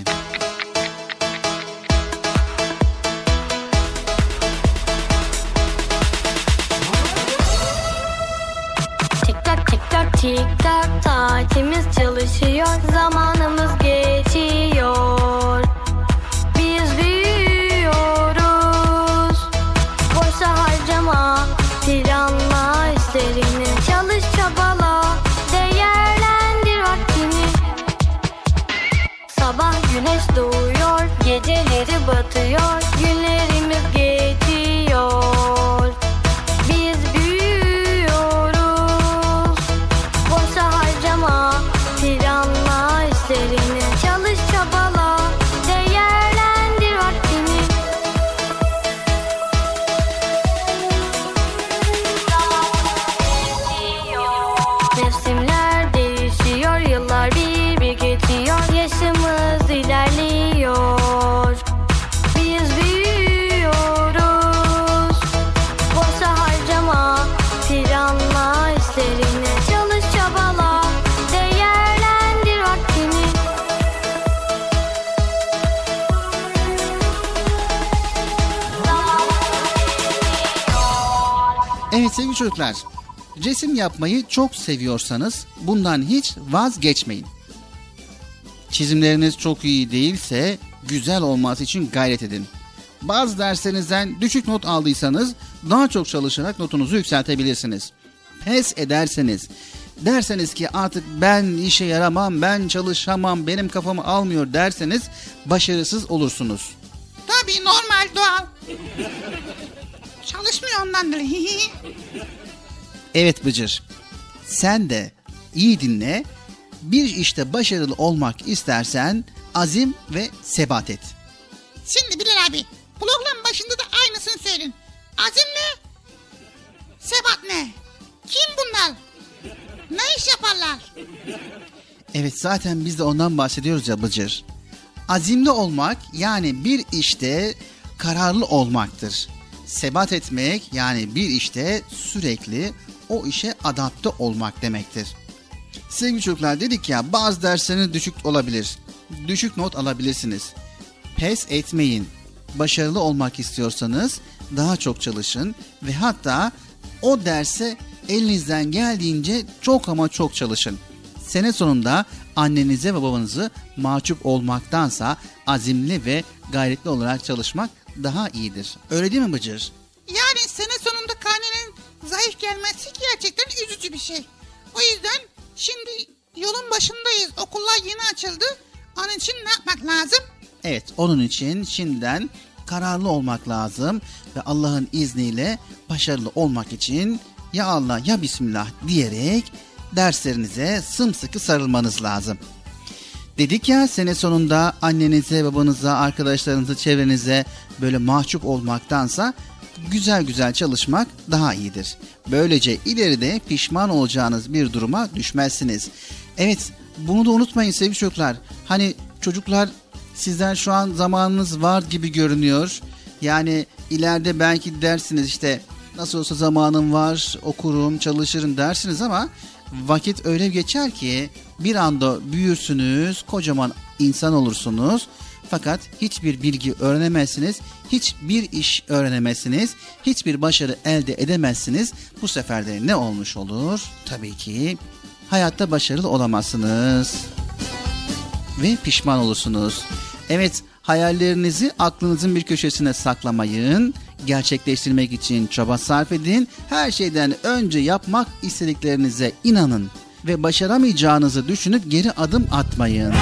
Tik tak tik tak tik tak, saatimiz çalışıyor, zamanımız geçiyor. Biz büyüyoruz, boşa harcama, planla işlerini, çalış çabala, değerlendir vaktini. Sabah güneş doğuyor, geceleri batıyor, günlerimiz geçiyor. Biz büyüyoruz, boşa harcama, planla işlerini, çalış çabala, değerlendir vaktini. Mevsimler değişiyor, yıllar bir bir geçiyor, yaşımız ilerliyor. Biz büyüyoruz, boşa harcama, planla işlerini, çalış çabala, değerlendir vaktini. Evet sevgili çocuklar, resim yapmayı çok seviyorsanız bundan hiç vazgeçmeyin. Çizimleriniz çok iyi değilse güzel olması için gayret edin. Bazı derslerinizden düşük not aldıysanız daha çok çalışarak notunuzu yükseltebilirsiniz. Pes ederseniz, derseniz ki artık ben işe yaramam, ben çalışamam, benim kafamı almıyor derseniz başarısız olursunuz. Tabii normal, doğal. Çalışmıyor ondandır. Evet Bıcır, sen de iyi dinle. Bir işte başarılı olmak istersen azim ve sebat et. Şimdi Bilal abi, program başında da aynısını söyledin. Azim ne? Sebat ne? Kim bunlar? Ne iş yaparlar? Evet, zaten biz de ondan bahsediyoruz ya Bıcır. Azimli olmak yani bir işte kararlı olmaktır. Sebat etmek yani bir işte sürekli o işe adapte olmak demektir. Sevgili çocuklar, dedik ya, bazı dersleriniz düşük olabilir. Düşük not alabilirsiniz. Pes etmeyin. Başarılı olmak istiyorsanız daha çok çalışın ve hatta o derse elinizden geldiğince çok ama çok çalışın. Sene sonunda annenize ve babanızı mahcup olmaktansa azimli ve gayretli olarak çalışmak daha iyidir. Öyle değil mi Bıcır? Yani sene sonunda karnenin zayıf gelmesi gerçekten üzücü bir şey. O yüzden şimdi yolun başındayız. Okullar yeni açıldı. Onun için ne yapmak lazım? Evet, onun için şimdiden kararlı olmak lazım ve Allah'ın izniyle başarılı olmak için ya Allah ya Bismillah diyerek derslerinize sımsıkı sarılmanız lazım. Dedik ya, sene sonunda annenize, babanıza, arkadaşlarınıza, çevrenize böyle mahcup olmaktansa güzel güzel çalışmak daha iyidir. Böylece ileride pişman olacağınız bir duruma düşmezsiniz. Evet, bunu da unutmayın sevgili çocuklar. Hani çocuklar, sizden şu an zamanınız var gibi görünüyor. Yani ileride belki dersiniz işte nasıl olsa zamanım var, okurum, çalışırım dersiniz ama vakit öyle geçer ki bir anda büyürsünüz, kocaman insan olursunuz. Fakat hiçbir bilgi öğrenemezsiniz, hiçbir iş öğrenemezsiniz, hiçbir başarı elde edemezsiniz. Bu sefer de ne olmuş olur? Tabii ki hayatta başarılı olamazsınız ve pişman olursunuz. Evet, hayallerinizi aklınızın bir köşesine saklamayın. Gerçekleştirmek için çaba sarf edin. Her şeyden önce yapmak istediklerinize inanın ve başaramayacağınızı düşünüp geri adım atmayın.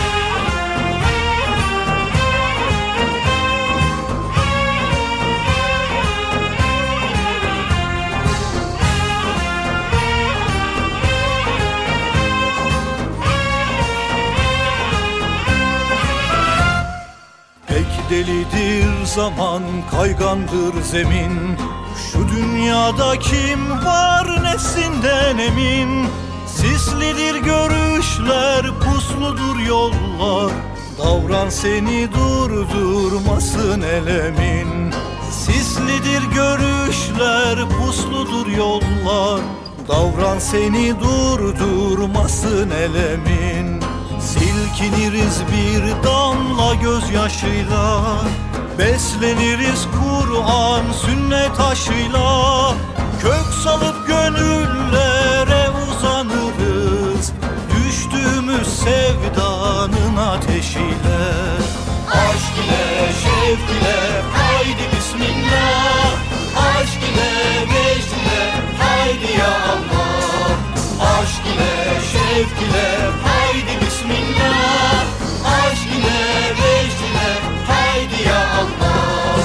Delidir zaman, kaygandır zemin. Şu dünyada kim var nesinden emin? Sislidir görüşler, pusludur yollar. Davran seni durdurmasın elemin. Sislidir görüşler, pusludur yollar. Davran seni durdurmasın elemin. Silkiniriz bir damla gözyaşıyla, besleniriz Kur'an sünnet aşıyla. Kök salıp gönüllere uzanırız, düştüğümüz sevdanın ateşiyle. Aşk ile şevk ile haydi bismillah, aşk ile vecd ile haydi ya Allah. Aşk ile şevk ile haydi bismillah, aşk ile vecd ile haydi ya Allah.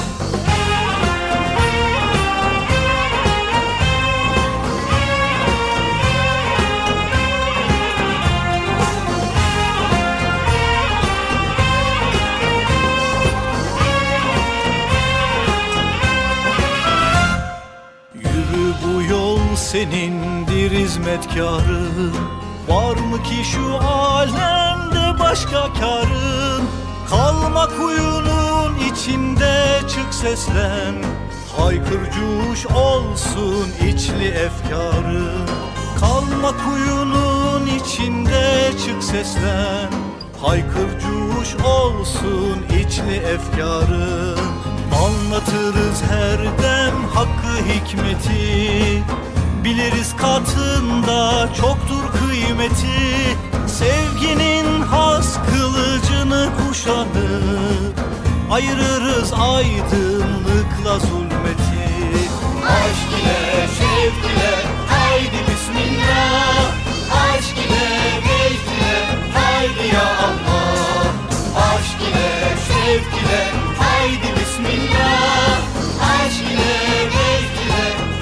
Yürü bu yol senindir hizmetkarı. Var mı ki şu alemde başka karın? Kalma kuyunun içinde, çık seslen. Haykır cuş olsun içli efkarın. Kalma kuyunun içinde, çık seslen. Haykır cuş olsun içli efkarın. Anlatırız her dem hakkı hikmeti. Biliriz katında çoktur kıymeti. Sevginin has kılıcını kuşanıp ayırırız aydınlıkla zulmeti. Aşk ile şevk ile haydi bismillah, aşk ile vecd ile haydi ya Allah. Aşk ile şevk ile haydi bismillah, aşk ile vecd ile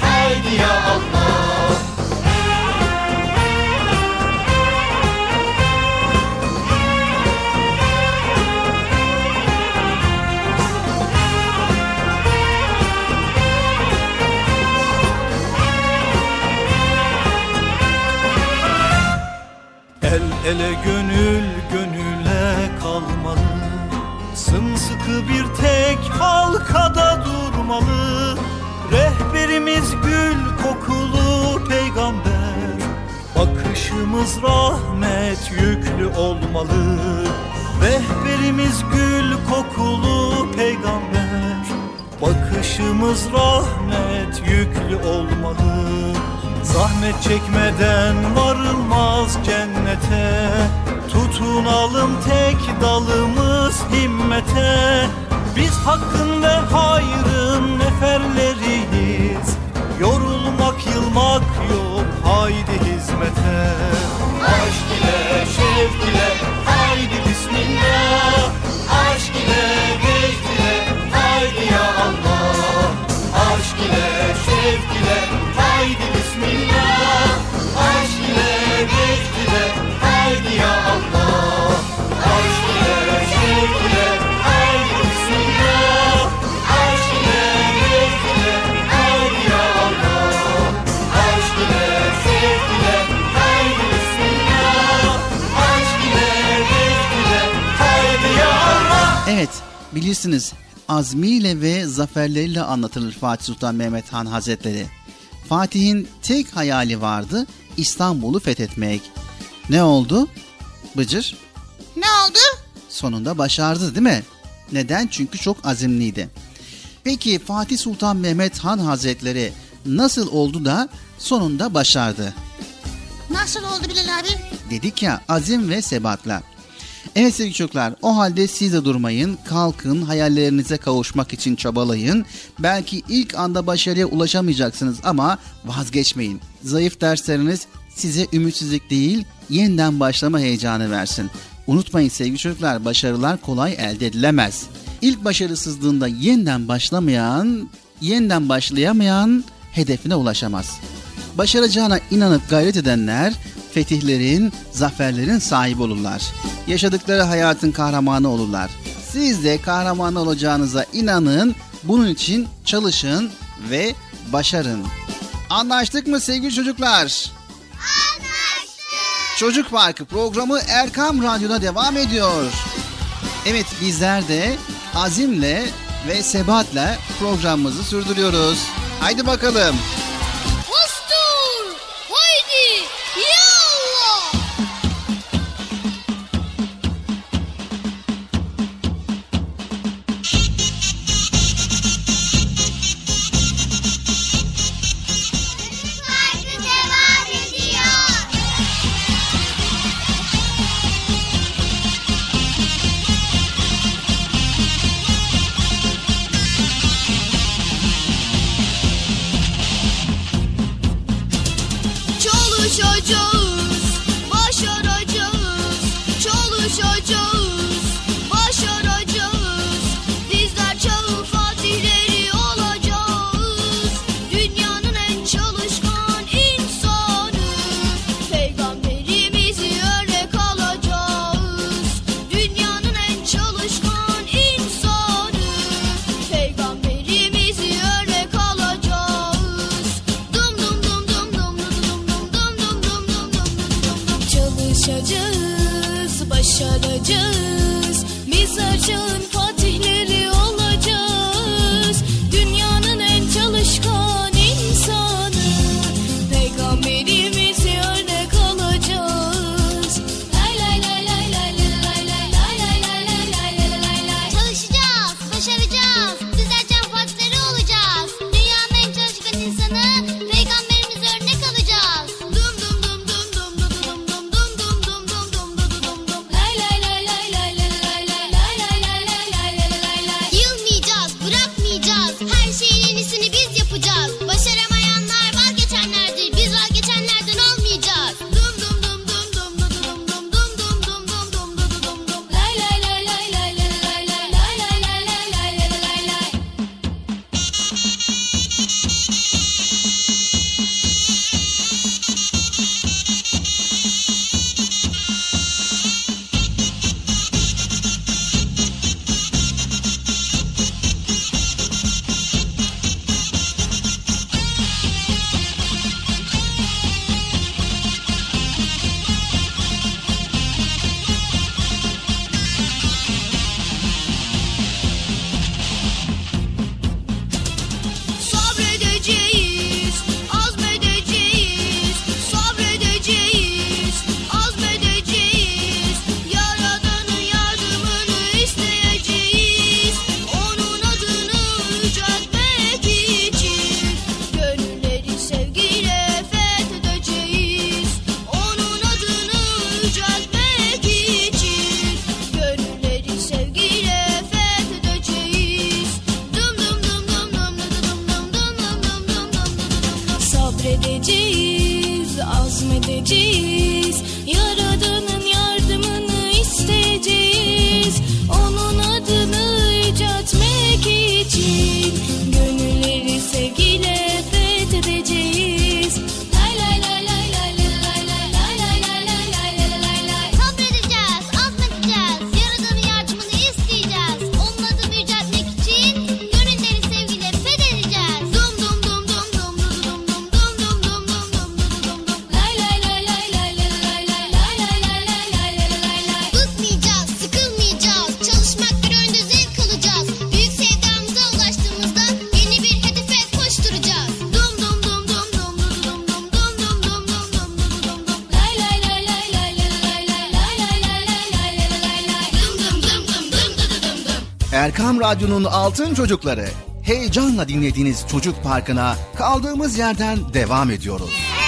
El ele gönül gönüle kalmalı. Sımsıkı bir tek halkada durmalı. Rehberimiz gül kokulu peygamber, bakışımız rahmet yüklü olmalı. Rehberimiz gül kokulu peygamber, bakışımız rahmet yüklü olmalı. Zahmet çekmeden varılmaz cennete, tutunalım tek dalımız himmete. Biz hakkın ve hayrın neferleriyiz, yorulmak yılmak yok haydi hizmete. Aşk ile şevk ile haydi bismillah, aşk ile vecd ile haydi ya Allah. Aşk ile şevk ile haydi bismillah, aşk ile vecd ile haydi ya Allah. Aşk ile şevk ile haydi bismillah, aşk ile vecd ile haydi ya Allah. Aşk ile şevk ile haydi bismillah, aşk ile vecd ile haydi ya Allah. Evet, bilirsiniz azmiyle ve zaferleriyle anlatılır Fatih Sultan Mehmet Han Hazretleri. Fatih'in tek hayali vardı, İstanbul'u fethetmek. Ne oldu? Bıcır? Ne oldu? Sonunda başardı değil mi? Neden? Çünkü çok azimliydi. Peki Fatih Sultan Mehmet Han Hazretleri nasıl oldu da sonunda başardı? Nasıl oldu Bilal abi? Dedik ya, azim ve sebatla. Evet sevgili çocuklar, o halde siz de durmayın, kalkın, hayallerinize kavuşmak için çabalayın. Belki ilk anda başarıya ulaşamayacaksınız ama vazgeçmeyin. Zayıf dersleriniz size ümitsizlik değil, yeniden başlama heyecanı versin. Unutmayın sevgili çocuklar, başarılar kolay elde edilemez. İlk başarısızlığında yeniden başlayamayan hedefine ulaşamaz. Başaracağına inanıp gayret edenler fetihlerin, zaferlerin sahibi olurlar. Yaşadıkları hayatın kahramanı olurlar. Siz de kahraman olacağınıza inanın, bunun için çalışın ve başarın. Anlaştık mı sevgili çocuklar? Anlaştık. Çocuk Parkı programı Erkam Radyo'da devam ediyor. Evet, bizler de azimle ve sebatle programımızı sürdürüyoruz. Haydi bakalım. Postur! Haydi! Yallah! Parkı devam ediyor. Çalışacağız, başaracağız. Çalışacağız, başaracağız. Bizler çağın fatihleri olacağız. Dünyanın en çalışkan insanı, peygamberimizi örnek alacağız. Dünyanın en çalışkan insanı, peygamberimizi örnek alacağız. Dum dum dum dum dum dum dum dum dum. Çalışacağız, başaracağız. Bizler çağın fatihleri olacağız. Dünyanın en çalışkan insanı, peygamberimizi örnek alacağız. Lay lay lay lay lay lay lay lay lay lay lay lay lay lay lay. Çalışacağız, başaracağız. Bizler can fatihleri olacağız. Dünyanın en çalışkan insanı, peygamberimize örnek alacağız. Dum dum dum dum dum dum dum dum dum dum dum dum dum dum dum dum. Lay lay lay lay lay lay lay lay lay lay lay lay sabredeceğiz, azmedeceğiz, Yaradan'ın yardımını isteyeceğiz, onun adını yüceltmek için gönülleri sevgiyle fethedeceğiz. Lay lay lay lay lay lay lay lay lay lay lay lay lay lay lay. Sabredeceğiz, azledeceğiz, Yaradan'ın yardımını isteyeceğiz, onun adını yüceltmek için gönülleri sevgiyle fethedeceğiz. Dum dum dum dum dum dum dum dum dum dum dum dum dum dum dum. Lay lay lay lay lay lay lay lay lay lay lay lay lay lay lay lay. Bıkmayacağız, sıkılmayacağız, çalışmak bir önde zevk alacağız. Büyük sevdamıza ulaştığımızda yeni bir hedefe koşturacağız. Dum dum dum dum dum dum dum dum dum dum dum dum dum dum dum. Lay lay lay lay lay lay lay lay lay lay lay lay lay lay lay lay. Dum dum dum dum dum dum dum dum. Erkam Radyo'nun Altın Çocukları. Heyecanla dinlediğiniz Çocuk Parkı'na kaldığımız yerden devam ediyoruz.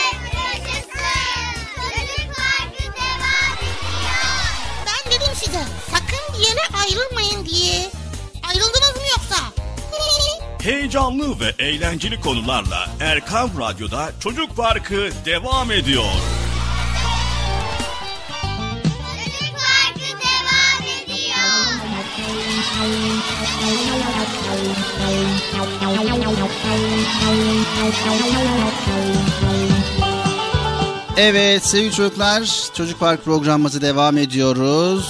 Ben dedim size sakın bir yere ayrılmayın diye. Ayrıldınız mı yoksa? Heyecanlı ve eğlenceli konularla Erkam Radyo'da Çocuk Parkı devam ediyor. Çocuk Parkı devam ediyor. Evet sevgili çocuklar, Çocuk Park programımızı devam ediyoruz.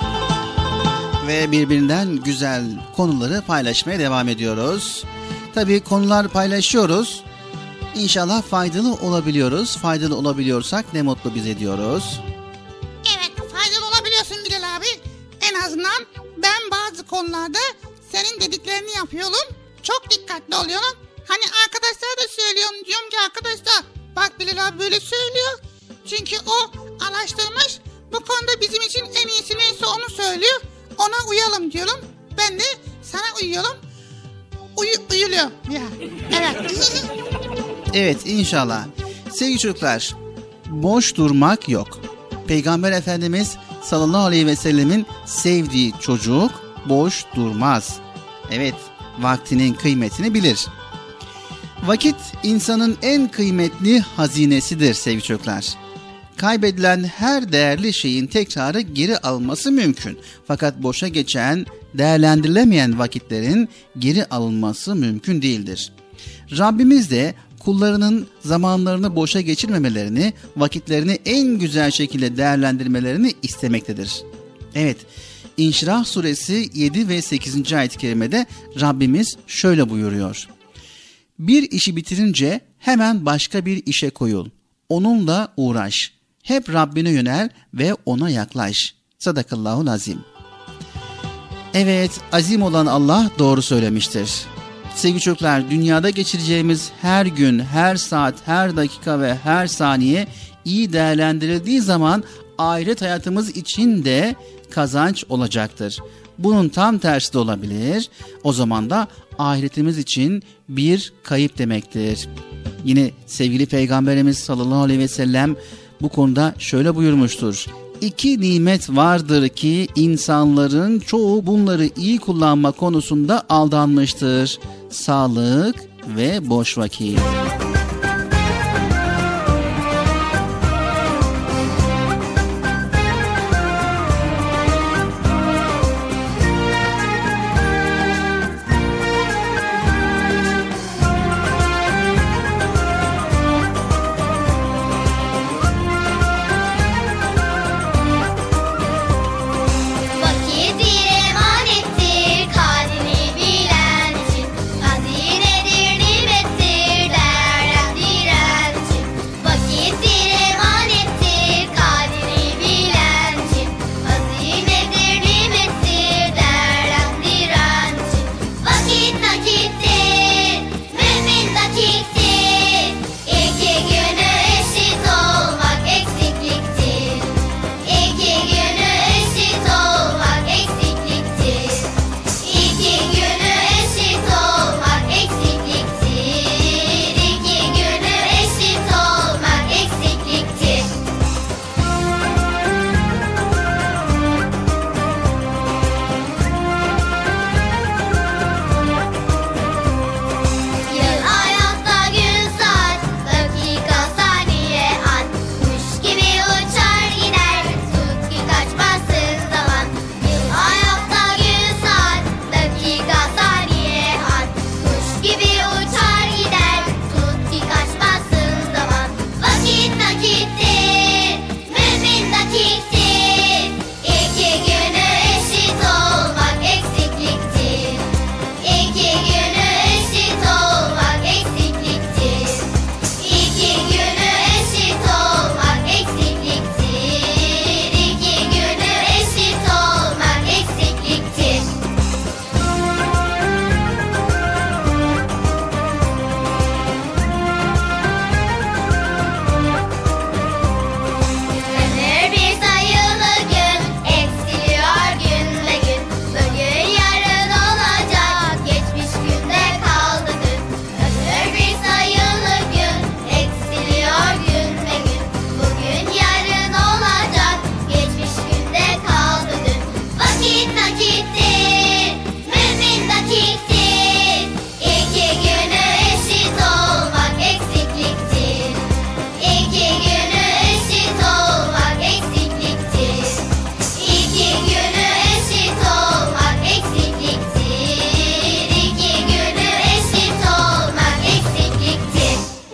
Ve birbirinden güzel konuları paylaşmaya devam ediyoruz. Tabii konular paylaşıyoruz. İnşallah faydalı olabiliyoruz. Faydalı olabiliyorsak ne mutlu bize diyoruz. Evet, faydalı olabiliyorsun Bilal abi. En azından ben bazı konularda senin dediklerini yapıyorum. Çok dikkatli oluyorum. Hani arkadaşlara da söylüyorum. Diyorum ki arkadaşlar bak Bilal abi böyle söylüyor. Çünkü o araştırmış. Bu konuda bizim için en iyisi neyse onu söylüyor. Ona uyalım diyorum. Ben de sana uyuyorum. Uyuluyor. Ya. Evet. Evet inşallah. Sevgili çocuklar, boş durmak yok. Peygamber Efendimiz sallallahu aleyhi ve sellemin sevdiği çocuk boş durmaz. Evet, vaktinin kıymetini bilir. Vakit insanın en kıymetli hazinesidir sevgili çocuklar. Kaybedilen her değerli şeyin tekrarı geri alınması mümkün. Fakat boşa geçen, değerlendirilemeyen vakitlerin geri alınması mümkün değildir. Rabbimiz de kullarının zamanlarını boşa geçirmemelerini, vakitlerini en güzel şekilde değerlendirmelerini istemektedir. Evet, İnşirah suresi 7 ve 8. ayet-i kerimede Rabbimiz şöyle buyuruyor. Bir işi bitirince hemen başka bir işe koyul. Onunla uğraş. Hep Rabbine yönel ve ona yaklaş. Sadakallahul azim. Evet, azim olan Allah doğru söylemiştir. Sevgili çocuklar, dünyada geçireceğimiz her gün, her saat, her dakika ve her saniye iyi değerlendirildiği zaman ahiret hayatımız için de kazanç olacaktır. Bunun tam tersi de olabilir. O zaman da ahiretimiz için bir kayıp demektir. Yine sevgili Peygamberimiz sallallahu aleyhi ve sellem bu konuda şöyle buyurmuştur. İki nimet vardır ki insanların çoğu bunları iyi kullanma konusunda aldanmıştır. Sağlık ve boş vakit. Vakit bir emanettir, kadrini bilen için hazinedir, nimettir, değerlendir.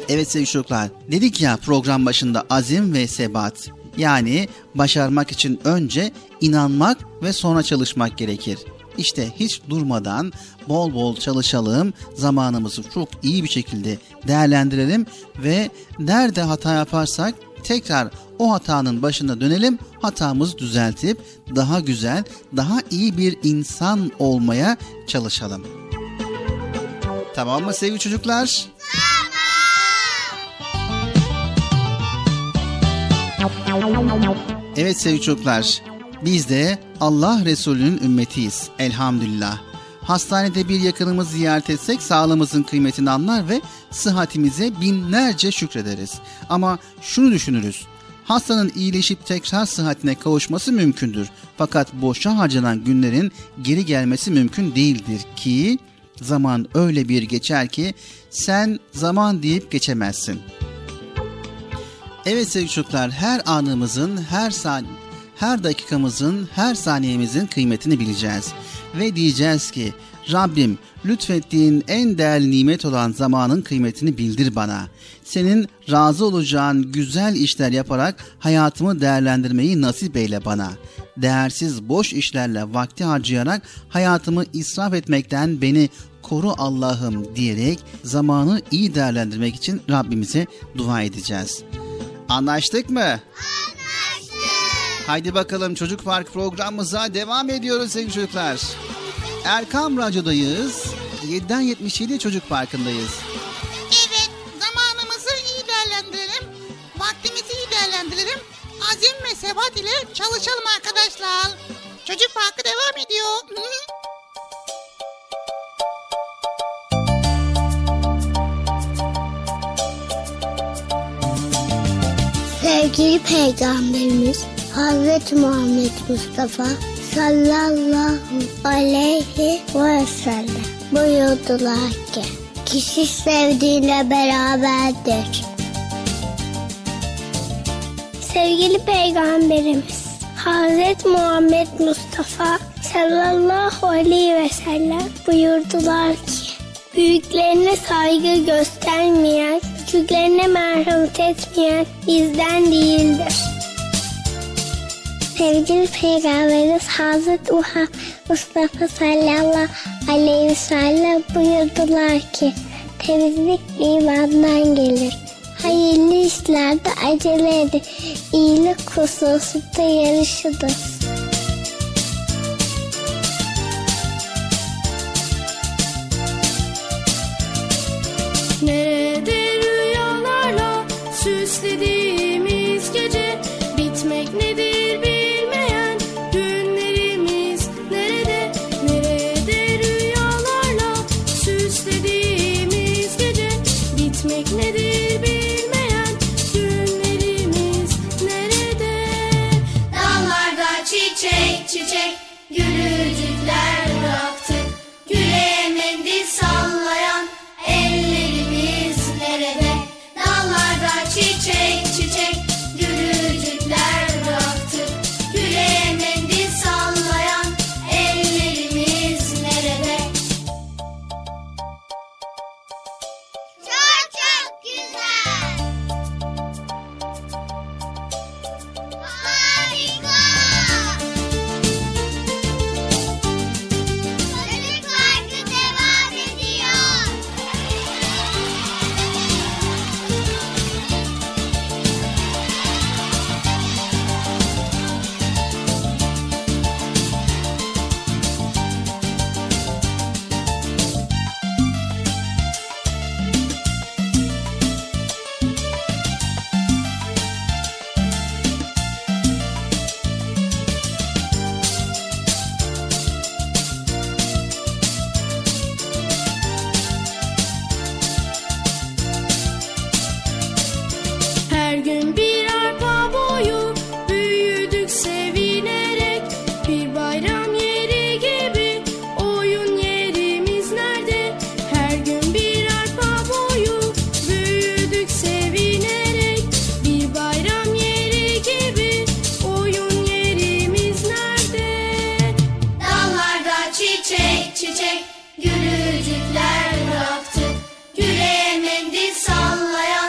Evet sevgili çocuklar, dedik ya program başında azim ve sebat. Yani başarmak için önce inanmak ve sonra çalışmak gerekir. İşte hiç durmadan bol bol çalışalım, zamanımızı çok iyi bir şekilde değerlendirelim ve nerede hata yaparsak tekrar o hatanın başına dönelim, hatamızı düzeltip daha güzel, daha iyi bir insan olmaya çalışalım. Tamam mı sevgili çocuklar? Evet sevgili çocuklar, biz de Allah Resulü'nün ümmetiyiz elhamdülillah. Hastanede bir yakınımızı ziyaret etsek sağlığımızın kıymetini anlar ve sıhhatimize binlerce şükrederiz. Ama şunu düşünürüz, hastanın iyileşip tekrar sıhhatine kavuşması mümkündür. Fakat boşa harcanan günlerin geri gelmesi mümkün değildir ki zaman öyle bir geçer ki sen zaman deyip geçemezsin. Evet sevgili çocuklar, her anımızın, her dakikamızın, her saniyemizin kıymetini bileceğiz. Ve diyeceğiz ki Rabbim lütfettiğin en değerli nimet olan zamanın kıymetini bildir bana. Senin razı olacağın güzel işler yaparak hayatımı değerlendirmeyi nasip eyle bana. Değersiz boş işlerle vakti harcayarak hayatımı israf etmekten beni koru Allah'ım diyerek zamanı iyi değerlendirmek için Rabbimize dua edeceğiz. Anlaştık mı? Anlaştık. Haydi bakalım Çocuk Park programımıza devam ediyoruz sevgili çocuklar. Erkam Radyo'dayız. 7'den 77 Çocuk Parkı'ndayız. Evet, zamanımızı iyi değerlendirelim. Vaktimizi iyi değerlendirelim. Azim ve sebat ile çalışalım arkadaşlar. Çocuk Parkı devam ediyor. Sevgili Peygamberimiz Hazreti Muhammed Mustafa sallallahu aleyhi ve sellem buyurdular ki kişi sevdiğiyle beraberdir. Sevgili Peygamberimiz Hazreti Muhammed Mustafa sallallahu aleyhi ve sellem buyurdular ki büyüklerine saygı göstermeyen, küçüklerine merhamet etmeyen bizden değildir. Sevgili Peygamberimiz Hazreti Muhammed Mustafa sallallahu aleyhi ve sellem buyurdular ki temizlik imandan gelir. Hayırlı işlerde acele edin. İyilik hususunda yarışınız. Nerede rüyalarla süslediğimiz gece, bitmek nedir bilmeyen günlerimiz nerede? Nerede rüyalarla süslediğimiz gece, bitmek nedir bilmeyen günlerimiz nerede? Dallarda çiçek çiçek gülücükler bıraktık, güle mendil sallayan ellerimiz nerede? Dallarda çiçek çiçek gülücükler bıraktık, güle mendil sallayan ellerimiz nerede? Çok çok güzel. Harika. Çocuk Parkı devam ediyor. Her gün bir arpa boyu büyüdük sevinerek, bir bayram yeri gibi oyun yerimiz nerede? Her gün bir arpa boyu büyüdük sevinerek, bir bayram yeri gibi oyun yerimiz nerede? Dallarda çiçek çiçek gülücükler bıraktık, güle mendil sallayan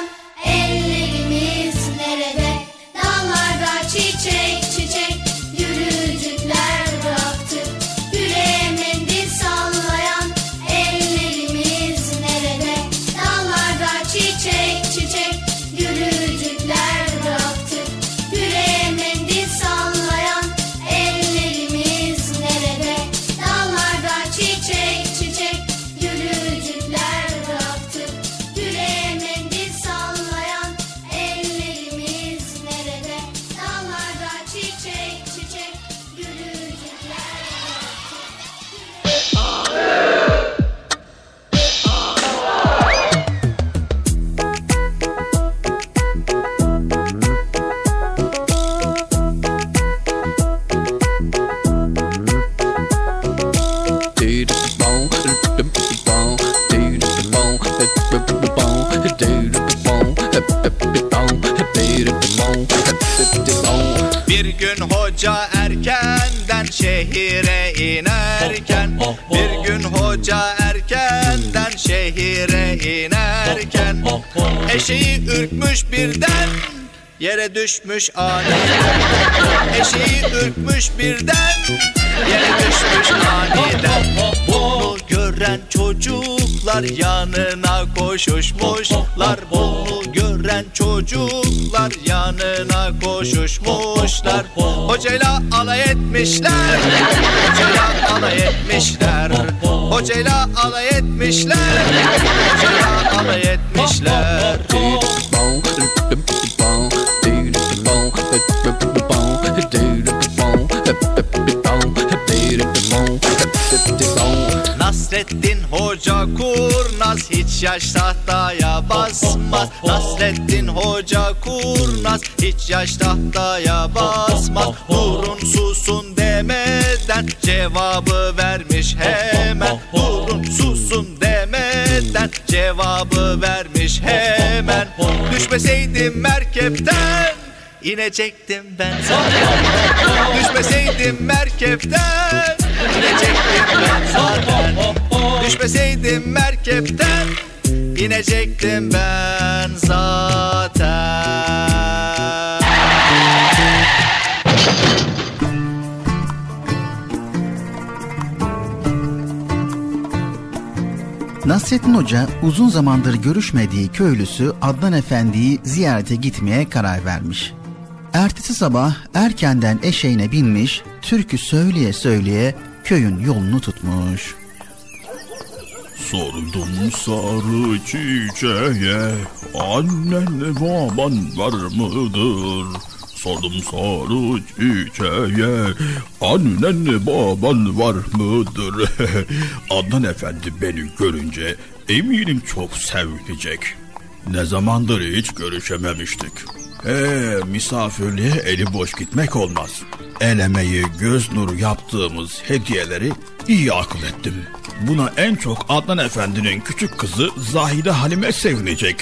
şehire inerken, bir gün hoca erkenden şehire inerken, eşeği ürkmüş birden yere düşmüş aniden. Eşeği ürkmüş birden yere düşmüş aniden. Bunu gören çocuklar yanına koşuşmuşlar. Bunu gören çocuklar yanına koşuşmuşlar. Hocayla alay etmişler, hocayla alay etmişler, hocayla alay etmişler, hocayla alay etmişler. Nasreddin Hoca kurnaz, hiç yaş tahtaya basmaz. Nasreddin Hoca kurnaz, hiç yaş tahtaya basmaz. Durun susun demeden cevabı vermiş hemen. Durun susun demeden cevabı vermiş hemen. Düşmeseydim merkepten İnecektim ben zaten. Düşmeseydim merkepten İnecektim ben zaten. Düşmeseydim merkepten İnecektim ben zaten. Nasrettin Hoca uzun zamandır görüşmediği köylüsü Adnan Efendi'yi ziyarete gitmeye karar vermiş. Ertesi sabah erkenden eşeğine binmiş, türkü söyleye söyleye köyün yolunu tutmuş. Sordum sarı çiçeğe, annen baban var mıdır? Sordum sarı çiçeğe, annen baban var mıdır? Adnan Efendi beni görünce eminim çok sevinecek. Ne zamandır hiç görüşememiştik. Misafirliğe eli boş gitmek olmaz. El emeği, göz nuru yaptığımız hediyeleri iyi akıl ettim. Buna en çok Adnan Efendi'nin küçük kızı Zahide Halime sevinecek.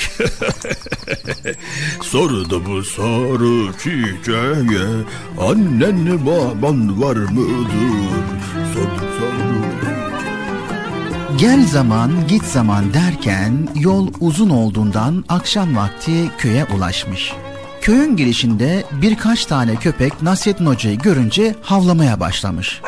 Sordu bu sarı çiçeğe, annen baban var mıdır? Sordu sarı. Gel zaman git zaman derken yol uzun olduğundan akşam vakti köye ulaşmış. Köyün girişinde birkaç tane köpek Nasrettin Hoca'yı görünce havlamaya başlamış.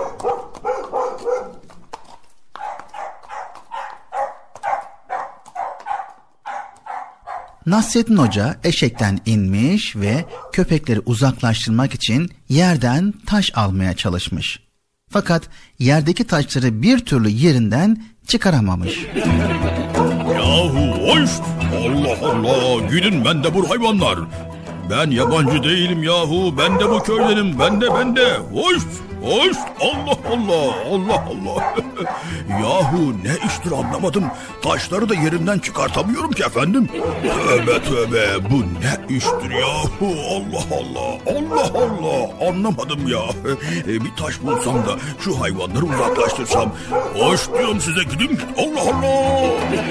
Nasrettin Hoca eşekten inmiş ve köpekleri uzaklaştırmak için yerden taş almaya çalışmış. Fakat yerdeki taşları bir türlü yerinden çıkaramamış. Yahu hoş! Allah Allah! Gidin ben de bu hayvanlar! Ben yabancı değilim yahu! Ben de bu köydenim! Ben de! Hoş! Hoş! Allah Allah! Allah Allah! Yahu ne iştir anlamadım. Taşları da yerinden çıkartamıyorum ki efendim. Tövbe! Bu ne iştir yahu? Allah Allah! Allah Allah! Anlamadım ya. Bir taş bulsam da şu hayvanları uzaklaştırsam. Hoş diyorum size, gidin! Allah Allah!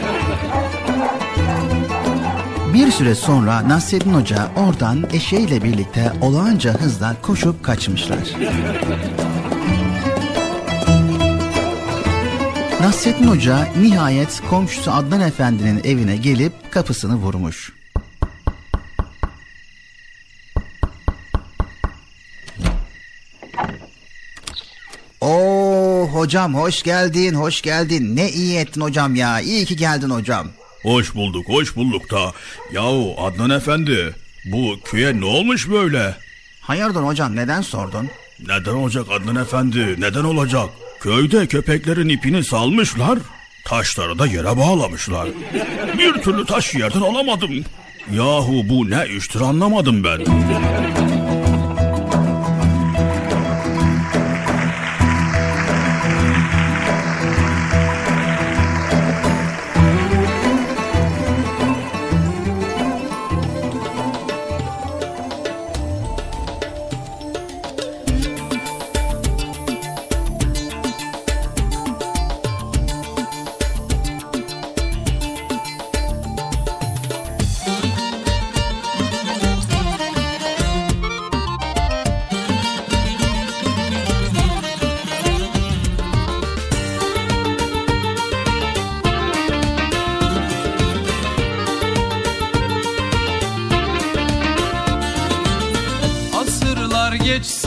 Bir süre sonra Nasrettin Hoca oradan eşeğiyle birlikte olağanca hızla koşup kaçmışlar. Nasrettin Hoca nihayet komşusu Adnan Efendi'nin evine gelip kapısını vurmuş. Oo hocam hoş geldin. Ne iyi ettin hocam ya. İyi ki geldin hocam. Hoş bulduk da. Yahu Adnan Efendi, bu köye ne olmuş böyle? Hayırdır hocam, neden sordun? Neden olacak Adnan Efendi, neden olacak? Köyde köpeklerin ipini salmışlar, taşları da yere bağlamışlar. Bir türlü taş yerden alamadım. Yahu bu ne iştir anlamadım ben.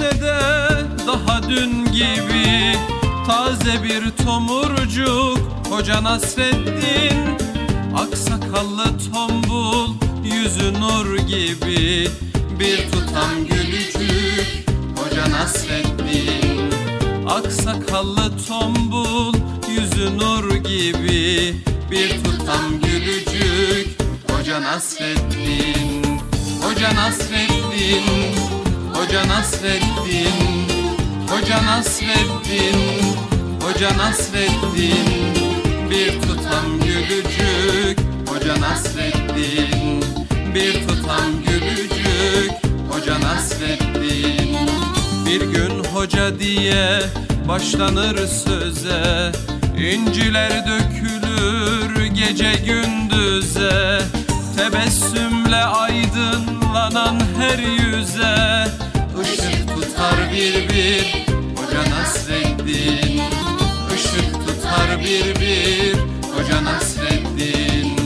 bahçede daha dün gibi taze bir tomurcuk Hoca Nasreddin. Aksakallı tombul yüzü nur gibi bir tutam gülücük Hoca Nasreddin. Aksakallı tombul yüzü nur gibi bir tutam gülücük Hoca Nasreddin. Hoca Nasreddin, Hoca Nasreddin, Hoca Nasreddin, Hoca Nasreddin, bir tutam gülücük Hoca Nasreddin, bir tutam gülücük Hoca Nasreddin. Bir gün hoca diye başlanır söze, İnciler dökülür gece gündüze, tebessümle aydınlanan her yüze ışık tutar bir bir Hoca Nasreddin. Işık tutar bir bir Hoca Nasreddin.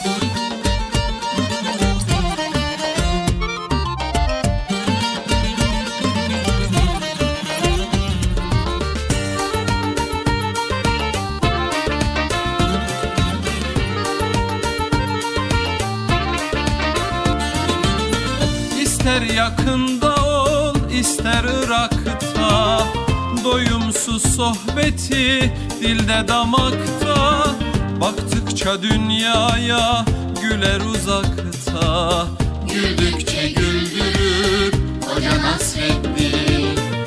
İster yakında ol, ister Irak'ta, doyumsuz sohbeti dilde damakta. Baktıkça dünyaya güler uzakta, güldükçe güldürür Hoca Nasreddin.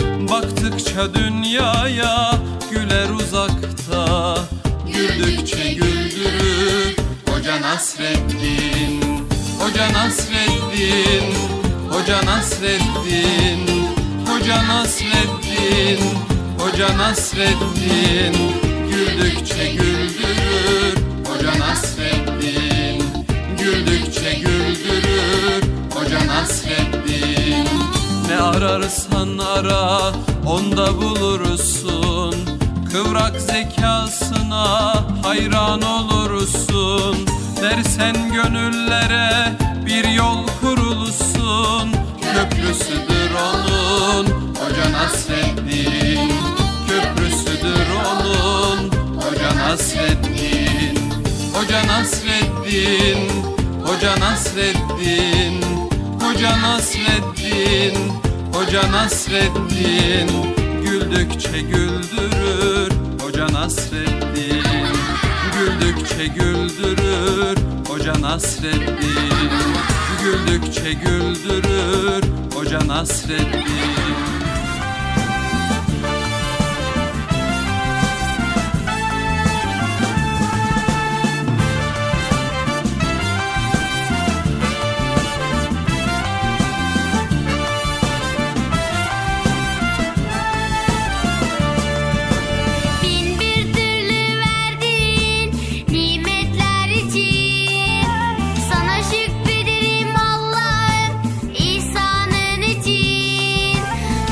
Baktıkça dünyaya güler uzakta, güldükçe güldürür Hoca Nasreddin. Hoca Nasreddin, Hoca Nasreddin, Hoca Nasreddin, Hoca Nasreddin, güldükçe güldürür Hoca Nasreddin. Güldükçe güldürür Hoca Nasreddin. Ne ararsan ara onda bulursun, kıvrak zekasına hayran olursun. Dersen gönüllere bir yol kurulsun, köprüsüdür onun Hoca Nasreddin. Köprüsüdür onun Hoca Nasreddin. Hoca Nasreddin, Hoca Nasreddin, Hoca Nasreddin, Hoca Nasreddin, güldükçe güldürür Hoca Nasreddin. Güldükçe güldürür Hoca Nasreddin. Güldükçe güldürür Hoca Nasreddin. Sana şükrederim Allah'ım ihsanın için.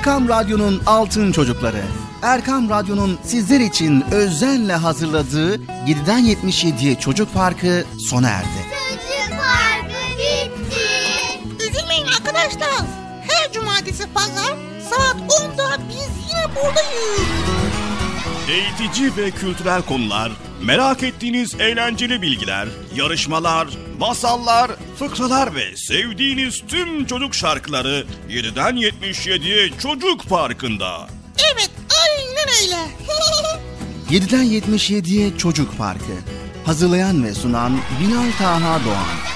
Erkam Radyo'nun Altın Çocukları. Erkam Radyo'nun sizler için özenle hazırladığı 7'den 77'ye Çocuk Parkı sona erdi. Çocuk Parkı bitti. Üzülmeyin arkadaşlar. Her cumartesi pazar saat 10'da biz yine buradayız. Eğitici ve kültürel konular, merak ettiğiniz eğlenceli bilgiler, yarışmalar, masallar, fıkralar ve sevdiğiniz tüm çocuk şarkıları 7'den 77'ye Çocuk Parkı'nda. Evet, aynen öyle. 7'den 77'ye Çocuk Parkı. Hazırlayan ve sunan Binal Taha Doğan.